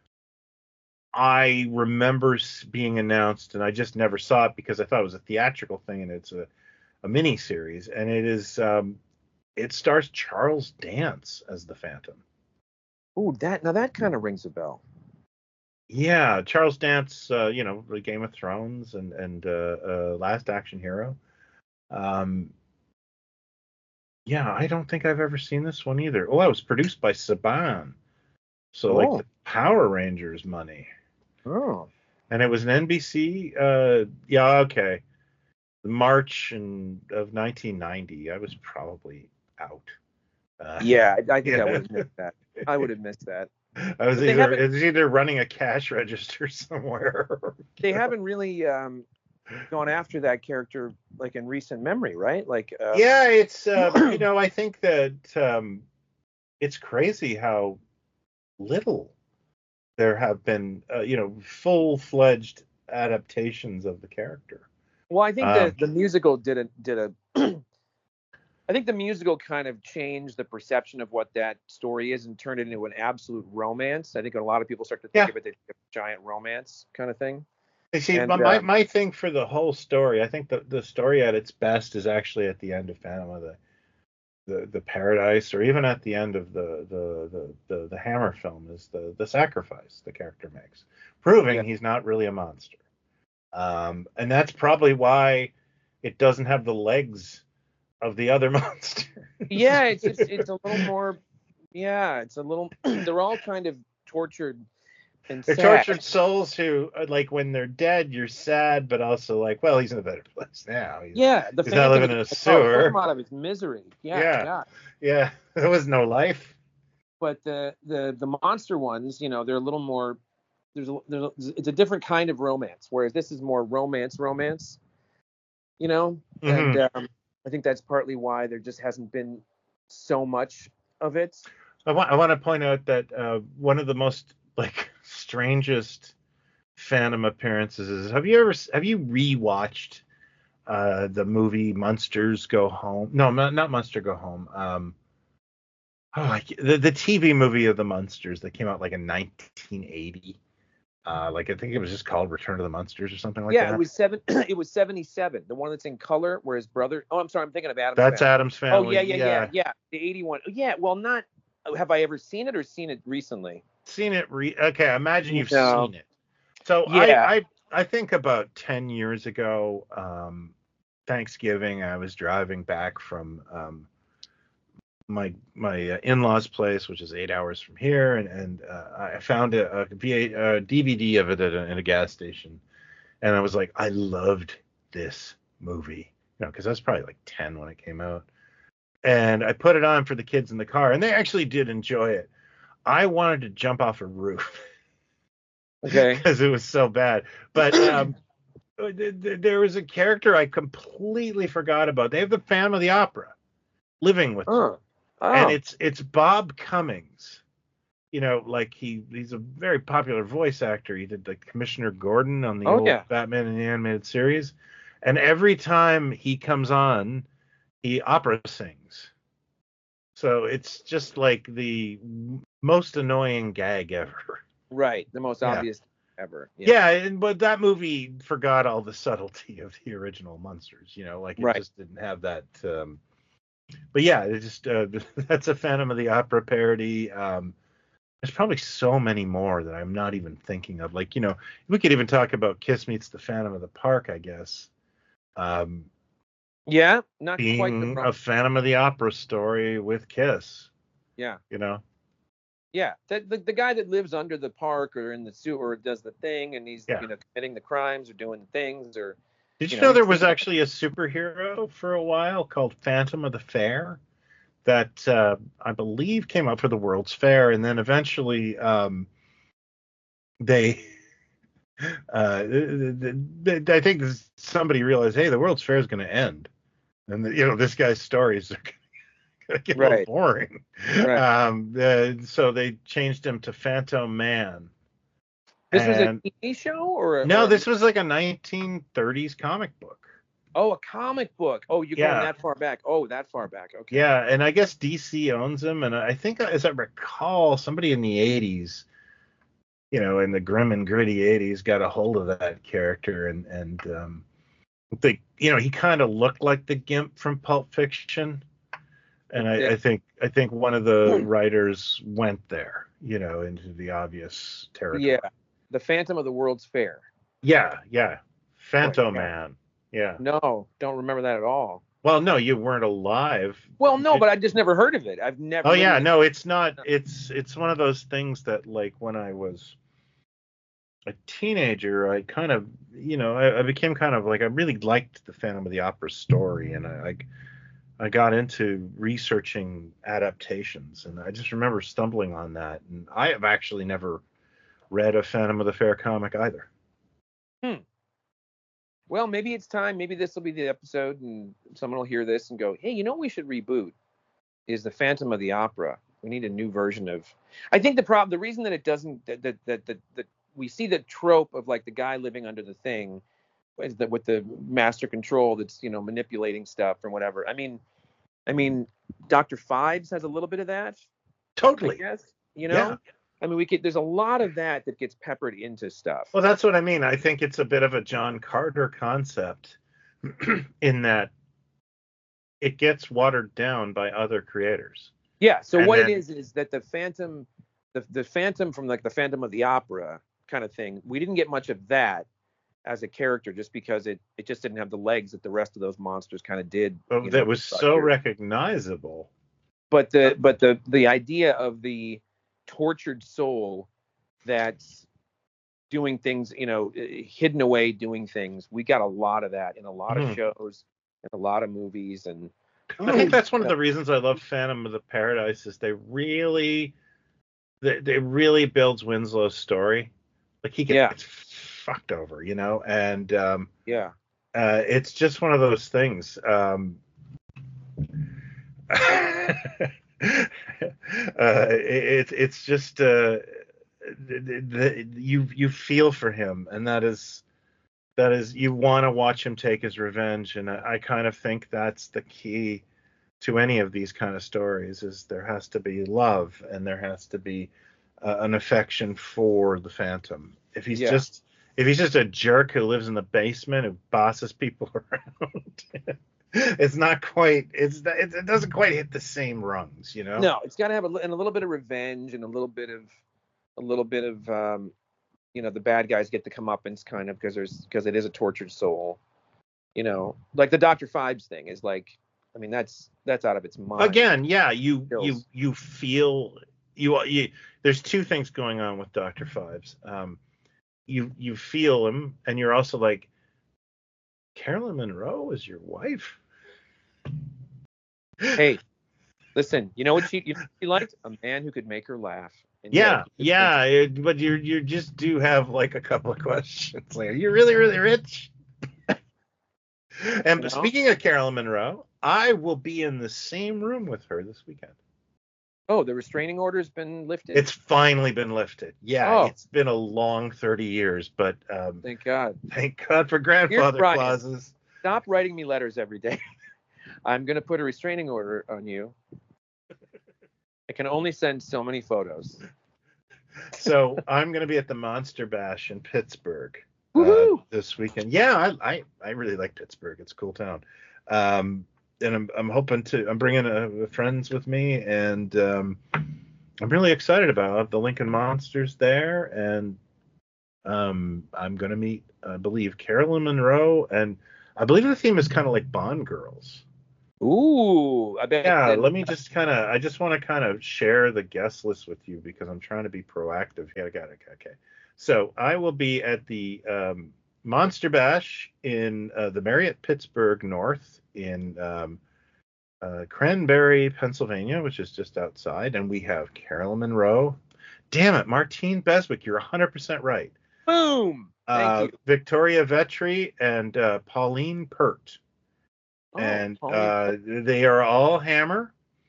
I remember s- being announced, and I just never saw it because I thought it was a theatrical thing, and it's a a mini series, and it is um, it stars Charles Dance as the Phantom. Ooh, that now that kind of rings a bell. Yeah, Charles Dance, uh, you know, the Game of Thrones and and uh, uh, Last Action Hero. Um, yeah, I don't think I've ever seen this one either. Oh, it was produced by Saban, so like Oh. the Power Rangers money, Oh, and it was an N B C. Uh, yeah, okay, March and of nineteen ninety. I was probably out. Uh, yeah, I, I think Yeah. I would have missed that. I would have missed that. I was But they either haven't- it was either running a cash register somewhere. They haven't really um, gone after that character like in recent memory, right? Like, uh, Yeah, it's uh, you know, I think that um, it's crazy how little there have been uh, you know, full-fledged adaptations of the character. well, I think Um, the the musical did a did a. I think the musical kind of changed the perception of what that story is and turned it into an absolute romance. I think a lot of people start to think Yeah. of it as a giant romance kind of thing. You see, And, my, my uh, my thing for the whole story, I think the the story at its best is actually at the end of Phantom of the the, the Paradise, or even at the end of the the, the, the, the Hammer film, is the the sacrifice the character makes, proving Yeah. he's not really a monster. Um, and that's probably why it doesn't have the legs of the other monster. Yeah, it's just it's a little more. Yeah, it's a little. They're all kind of tortured and They're sad. tortured souls who, uh, like, when they're dead, you're sad, but also like, well, he's in a better place now. He's, Yeah, the he's not Phantom living in a is- oh, sewer. took him out of his misery. Yeah, Yeah. God. Yeah, there was no life. But the the the monster ones, you know, they're a little more. There's a, there's a, it's a different kind of romance, whereas this is more romance romance. You know, and Mhm. um, I think that's partly why there just hasn't been so much of it. I want I want to point out that uh, one of the most like strangest Phantom appearances is have you ever have you rewatched uh, the movie Monsters Go Home? No, not, not Monster Go Home. Um, oh, I, the the T V movie of the Munsters that came out like in nineteen eighty. Uh, like I think it was just called Return of the Munsters or something like Yeah, it that. was seven. It was seventy-seven. The one that's in color, where his brother. Oh, I'm sorry, I'm thinking of Adam's That's Family. Adam's Oh Family. yeah, yeah, yeah, Yeah, yeah. The eighty-one. Yeah, well, not. Have I ever seen it or seen it recently? seen it. Re- okay, I imagine you've No. seen it. So I Yeah. I I think about ten years ago, um, Thanksgiving, I was driving back from um, my my uh, in-laws' place, which is eight hours from here, and and uh, I found a, a, V A, a D V D of it at a, at a gas station, and I was like, I loved this movie, you know, because I was probably like ten when it came out, and I put it on for the kids in the car, and they actually did enjoy it. I wanted to jump off a roof Okay. because it was so bad, but um, there was a character I completely forgot about. They have the Phantom of the Opera living with them. Oh. And Oh. it's it's Bob Cummings. You know, like he he's a very popular voice actor. He did the Commissioner Gordon on the Oh old yeah. Batman and the Animated Series. And every time he comes on, he opera sings. So it's just like the most annoying gag ever. Right. The most Yeah. obvious ever. Yeah, and but that movie forgot all the subtlety of the original Monsters. You know, like it Right. just didn't have that. Um, but yeah, it just uh, that's a Phantom of the Opera parody. Um, there's probably so many more that I'm not even thinking of. Like, you know, we could even talk about Kiss Meets the Phantom of the Park, I guess. Um, Yeah. Not quite the being wrong. a Phantom of the Opera story with Kiss, Yeah. you know. Yeah. The, the the guy that lives under the park or in the sewer does the thing, and he's Yeah. you know committing the crimes or doing things or. Did you, You know, know, there he's- was actually a superhero for a while called Phantom of the Fair that uh, I believe came up for the World's Fair, and then eventually um, they uh, I think somebody realized, hey, the World's Fair is going to end, and the, you know this guy's stories are going to get a little Right. boring. Right. Um, uh, so they changed him to Phantom Man. This was a And T V show or a, no, or a- this was like a nineteen thirties comic book. oh, a comic book. Oh, you're Yeah. going that far back. Oh, that far back. Okay. Yeah, and I guess D C owns him, and I think, as I recall, somebody in the eighties, you know, in the grim and gritty eighties, got a hold of that character, and and um, they, you know, he kind of looked like the Gimp from Pulp Fiction, and I, I think I think one of the writers went there, you know, into the obvious territory. Yeah. The Phantom of the World's Fair. Yeah, yeah, Phantom Right, yeah. Man. Yeah. No, don't remember that at all. Well, no, you weren't alive. Well, no, It- but I just never heard of it. I've never. Oh yeah, literally- no, it's not. It's it's one of those things that, like, when I was a teenager, I kind of, you know, I, I became kind of like, I really liked the Phantom of the Opera story, and I, I I got into researching adaptations, and I just remember stumbling on that, and I have actually never read a Phantom of the Fair comic either. Hmm. Well, maybe it's time. Maybe this will be the episode, and someone will hear this and go, "Hey, you know what we should reboot? Is the Phantom of the Opera? We need a new version of." I think the problem, the reason that it doesn't, that that that that, that we see the trope of like the guy living under the thing, is that with the master control that's you know manipulating stuff or whatever. I mean, I mean, Doctor Fives has a little bit of that. I Totally. guess you know. Yeah. I mean, we could. There's a lot of that that gets peppered into stuff. Well, that's what I mean. I think it's a bit of a John Carter concept in that it gets watered down by other creators. Yeah. So And what then- it is is that the Phantom, the the Phantom from like the Phantom of the Opera kind of thing. We didn't get much of that as a character just because it it just didn't have the legs that the rest of those monsters kind of did. But you that know, was throughout so years. recognizable. But the but the the idea of the tortured soul that's doing things, you know, hidden away doing things. We got a lot of that in a lot Mhm. of shows, in a lot of movies, and I think that's one of the reasons I love Phantom of the Paradise is they really, they, they really builds Winslow's story. Like he gets Yeah. fucked over, you know, and um, yeah. uh, it's just one of those things. Um, uh, it, it's just uh, the, the, you you feel for him, and that is that is you want to watch him take his revenge, and I, I kind of think that's the key to any of these kind of stories is there has to be love and there has to be uh, an affection for the Phantom. If he's Yeah. just if he's just a jerk who lives in the basement who bosses people around, it's not quite it's it, it doesn't quite hit the same rungs, you know. No, it's got to have a, and a little bit of revenge and a little bit of a little bit of um, you know, the bad guys get to come up and kind of because there's because it is a tortured soul. You know, like the Doctor Phibes thing is like, I mean, that's that's out of its mind. Again, yeah, you Kills. you you feel you you. There's two things going on with Doctor Phibes. Um, you you feel him, and you're also like, Carolyn Monroe is your wife. Hey, listen, you know what she you know what she liked? A man who could make her laugh. And Yeah, yeah, yeah, it, but you you just do have like a couple of questions. Like, are you really really rich? And you know? speaking of Carolyn Monroe, I will be in the same room with her this weekend. Oh, the restraining order's been lifted? It's finally been lifted. Yeah, Oh. It's been a long thirty years, but um, Thank God. Thank God for grandfather Brian. clauses. Stop writing me letters every day. I'm going to put a restraining order on you. I can only send so many photos. So I'm going to be at the Monster Bash in Pittsburgh uh, this weekend. Yeah, I, I I really like Pittsburgh. It's a cool town. Um, and I'm I'm hoping to I'm bringing a, a friends with me, and um, I'm really excited about the Lincoln Monsters there, and um, I'm going to meet I believe Carolyn Monroe, and I believe the theme is kind of like Bond girls. Ooh, I bet. Yeah, Then, let me just kind of, I just want to kind of share the guest list with you because I'm trying to be proactive. Yeah, got it. Okay. So I will be at the um, Monster Bash in uh, the Marriott Pittsburgh North in um, uh, Cranberry, Pennsylvania, which is just outside. And we have Carolyn Monroe. Damn it, Martine Beswick, you're one hundred percent right. Boom. Thank Uh, you. Victoria Vetri and uh, Pauline Pert. Oh, And Pauline uh, Pert. they are all Hammer.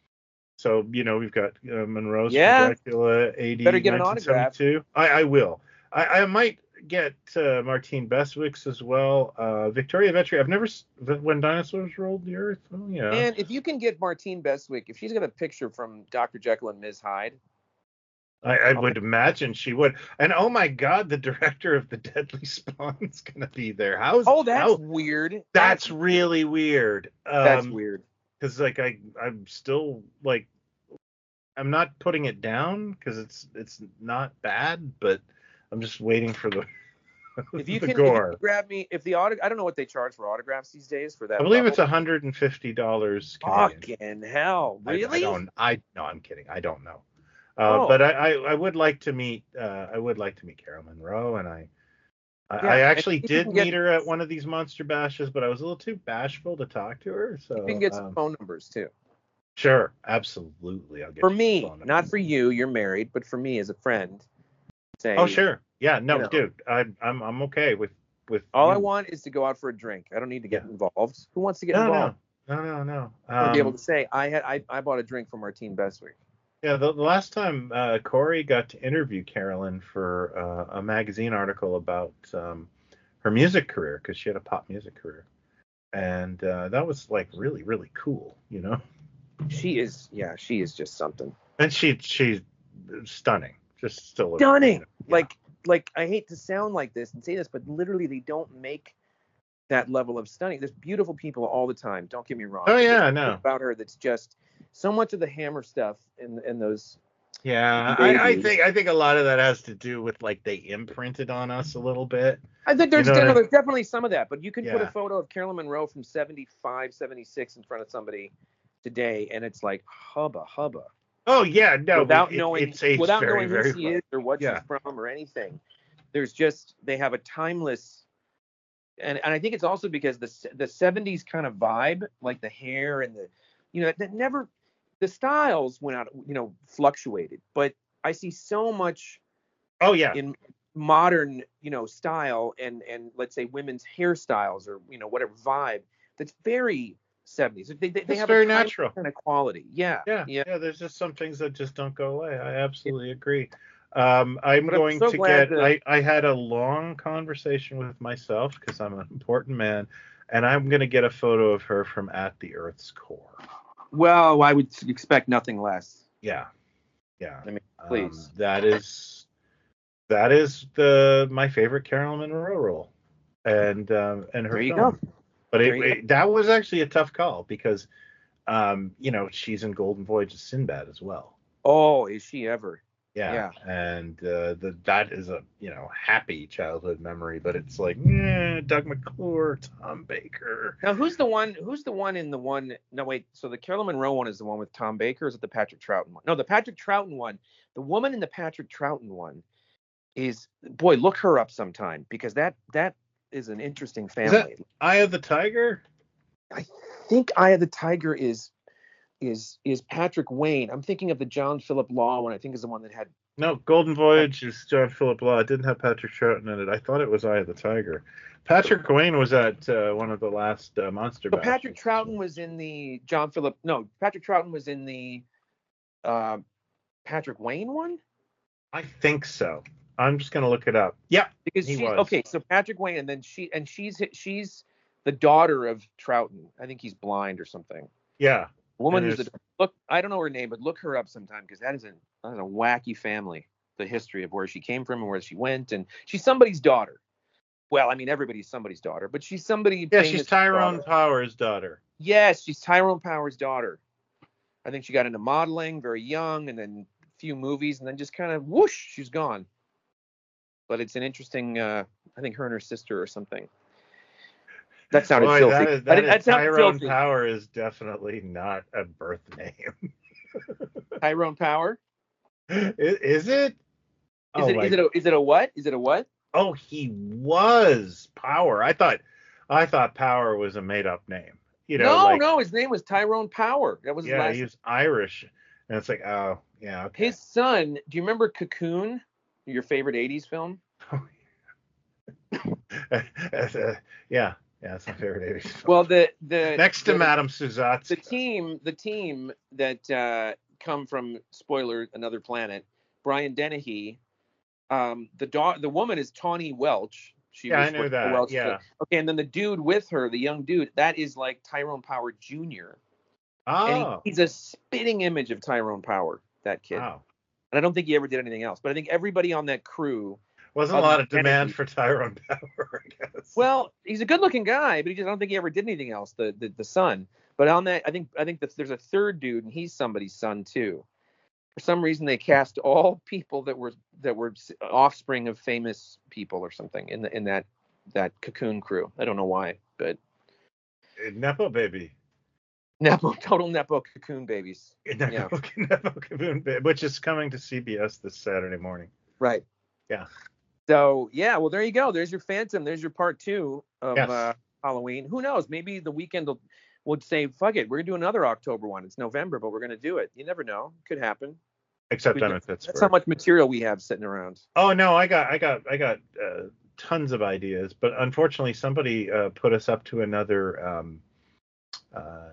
So, you know, we've got uh, Monroe's Yeah. from Dracula, A D Better get an nineteen seventy-two. I, I will. I, I might get uh, Martine Beswick's as well. Uh, Victoria Vetri. I've never s- When Dinosaurs Rolled the Earth. Oh, yeah. And if you can get Martine Beswick, if she's got a picture from Doctor Jekyll and Miz Hyde. I, I would imagine she would. And oh my God, the director of the Deadly Spawn's gonna be there. How's Oh, that's how, weird. That's, That's really weird. Um, That's weird. Because like I, I'm still like, I'm not putting it down because it's it's not bad, but I'm just waiting for the If you the can, gore. if you can grab me, if the auto, I don't know what they charge for autographs these days for that. I believe level. it's one hundred fifty dollars Canadian. Fucking hell, really? I, I don't. I no, I'm kidding. I don't know. Uh, Oh. But I, I, I would like to meet. Uh, I would like to meet Carolyn Monroe, and I. I, Yeah, I actually and you did can meet get- her at one of these monster bashes, but I was a little too bashful to talk to her. So You can get some um, phone numbers too. Sure, absolutely. I'll get For you me, some phone not numbers. for you. You're married, but for me as a friend. Say, Oh sure, yeah, no, you know. dude, I, I'm I'm okay with with. All I you. want is to go out for a drink. I don't need to get Yeah. involved. Who wants to get No, involved? no, no, no, no. I want to be able Um, to say I had I, I bought a drink from Martine Beswick. yeah, the, the last time uh, Corey got to interview Carolyn for uh, a magazine article about um, her music career because she had a pop music career, and uh, that was like really really cool, you know. She is, yeah, she is just something. And she she's stunning, just still Stunning. Yeah. Like like I hate to sound like this and say this, but literally they don't make that level of stunning. There's beautiful people all the time. Don't get me wrong. Oh But yeah, there's no. something about her that's just so much of the Hammer stuff in in those. Yeah, I, I think I think a lot of that has to do with like they imprinted on us a little bit. I think there's, You know what I- definitely, definitely some of that, but you can put a Yeah. photo of Carolyn Monroe from seventy-five, seventy-six in front of somebody today, and it's like hubba hubba. Oh yeah, no, without it, knowing it's aged without very knowing who very she well. is or what Yeah. she's from or anything. There's just they have a timeless, and and I think it's also because the the seventies kind of vibe, like the hair and the, you know, that never, the styles went out, you know, fluctuated, but I see so much Oh yeah. in modern, you know, style and and let's say women's hairstyles or, you know, whatever vibe that's very seventies. They, they, they It's have very a timeless natural. kind of quality. Yeah, Yeah, yeah. yeah. There's just some things that just don't go away. I absolutely agree. Um, I'm But I'm going so to glad get. that. I I had a long conversation with myself because I'm an important man, and I'm going to get a photo of her from at the Earth's core. Well, I would expect nothing less. Yeah, yeah. I mean, Um, please. that is that is the my favorite Carolyn Monroe role, and um, and her There you film. go. But it, There you go. it, that was actually a tough call because, um, you know, she's in Golden Voyage of Sinbad as well. Oh, is she ever? Yeah, Yeah. and uh, the, that is a you know happy childhood memory, but it's like eh, Doug McClure, Tom Baker. Now, who's the one? Who's the one in the one? No, wait. So the Carolyn Monroe one is the one with Tom Baker. Or is it the Patrick Troughton one? No, the Patrick Troughton one. The woman in the Patrick Troughton one is, boy, look her up sometime because that that is an interesting Is that family. Eye of the Tiger? I think Eye of the Tiger is is is Patrick Wayne. I'm thinking of the John Philip Law one. I think is the one that had. No, Golden Voyage is John Philip Law. It didn't have Patrick Troughton in it. I thought it was Eye of the Tiger. Patrick Wayne was at uh, one of the last uh, Monster But Patrick Bastards. Troughton was in the John Philip. No, Patrick Troughton was in the uh, Patrick Wayne one. I think so. I'm just gonna look it up. Yeah, Because he she's was. okay. So Patrick Wayne, and then she and she's she's the daughter of Troughton. I think he's blind or something. Yeah. Woman And who's a there's- look. I don't know her name, but look her up sometime because that is a that is a wacky family. The history of where she came from and where she went, and she's somebody's daughter. Well, I mean everybody's somebody's daughter, but she's somebody. Yeah, famous she's Tyrone daughter. Power's daughter. Yes, she's Tyrone Power's daughter. I think she got into modeling very young, and then a few movies, and then just kind of whoosh, she's gone. But it's an interesting. Uh, I think her and her sister or something. That sounded Boy, filthy. that is, I that didn't- is that sounded Tyrone filthy. Power is definitely not a birth name. Tyrone Power. is, is it? Is Oh it? my- Is it? A, is it a what? Is it a what? Oh, he was Power. I thought, I thought Power was a made-up name. You know, no, like, no. His name was Tyrone Power. That was his yeah, last. he was Irish, and it's like, oh, yeah, okay. His son. Do you remember Cocoon? Your favorite eighties film? yeah, yeah, it's my favorite eighties. Well, the the next to the, Madame Suzat's. the team the team that uh, come from spoiler another planet. Brian Dennehy. Um, the dog, the woman is Tawny Welch. She Yeah, was I knew Rebecca that, Welch's- yeah. Okay, and then the dude with her, the young dude, that is like Tyrone Power Junior And Oh, he, he's a spitting image of Tyrone Power, that kid. wow. And I don't think he ever did anything else. But I think everybody on that crew. Wasn't a other lot of than demand Dennehy- for Tyrone Power, I guess. Well, he's a good-looking guy, but he just I don't think he ever did anything else. The the, the son. But on that, I think I think that there's a third dude, and he's somebody's son too. For some reason, they cast all people that were that were offspring of famous people or something in the in that that Cocoon crew. I don't know why, but Nepo baby. Nepo, total Nepo Cocoon babies. Nepo, Nepo Cocoon Baby, which is coming to C B S this Saturday morning. Right. Yeah. So yeah, well there you go. There's your Phantom. There's your part two of Yes. uh, Halloween. Who knows? Maybe the weekend will will say, fuck it, we're gonna do another October one. It's November, but we're gonna do it. You never know. Could happen. Except We- I'm in Pittsburgh. That's how much material we have sitting around. Oh no, I got I got I got uh, tons of ideas, but unfortunately somebody uh, put us up to another um, uh,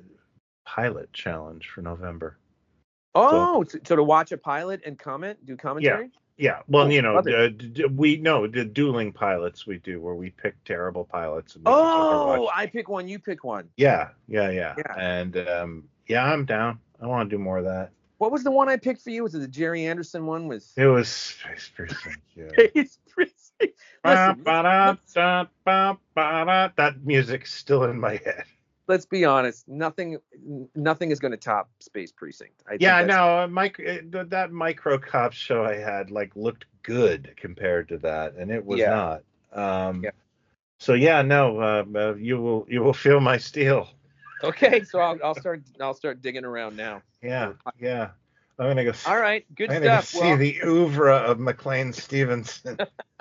pilot challenge for November. Oh, so, so to watch a pilot and comment, do commentary? Yeah, well, Oh, you know, love it. uh, d- d- we know the dueling pilots we do where we pick terrible pilots. And we Oh, watch. I pick one, you pick one. yeah, yeah, yeah, Yeah. And um, yeah, I'm down. I want to do more of that. What was the one I picked for you? Was it the Jerry Anderson one with It was Space Precinct. Yeah. Space Precinct? Ba, Listen, ba, da, da, ba, ba, da. That music's still in my head. let's be honest. Nothing, nothing is going to top Space Precinct. I think Yeah, that's- no, Mike, uh, that Micro Cop show I had like looked good compared to that, and it was Yeah. not. Um, Yeah. So yeah, no, uh, uh, you will you will feel my steel. Okay, so I'll, I'll start. I'll start digging around now. Yeah, yeah. I'm gonna go. s- All right, good I'm gonna go stuff. see Well, the oeuvre of McLean Stevenson.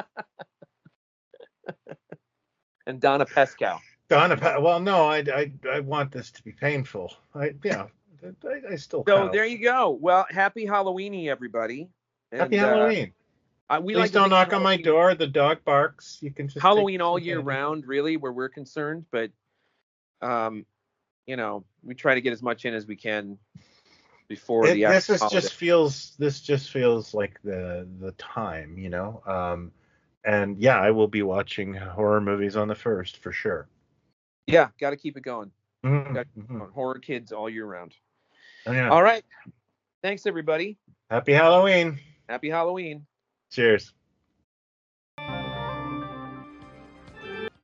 and Donna Pescow. Donna, Pa- well, no, I, I I want this to be painful. I yeah, I, I still. So count. there you go. Well, happy Halloweeny, everybody. Happy And, uh, Halloween. uh, we Please like to don't think knock on my Halloween- door. The dog barks. You can just Halloween take all some year candy. round, really, where we're concerned. But um, you know, we try to get as much in as we can before It, the this actual is holiday. just feels this just feels like the the time, you know. Um, and yeah, I will be watching horror movies on the first for sure. Yeah, got to keep it going. Mm-hmm. Got to keep it going. Horror kids all year round. Oh, yeah. All right. Thanks, everybody. Happy Halloween. Happy Halloween. Cheers.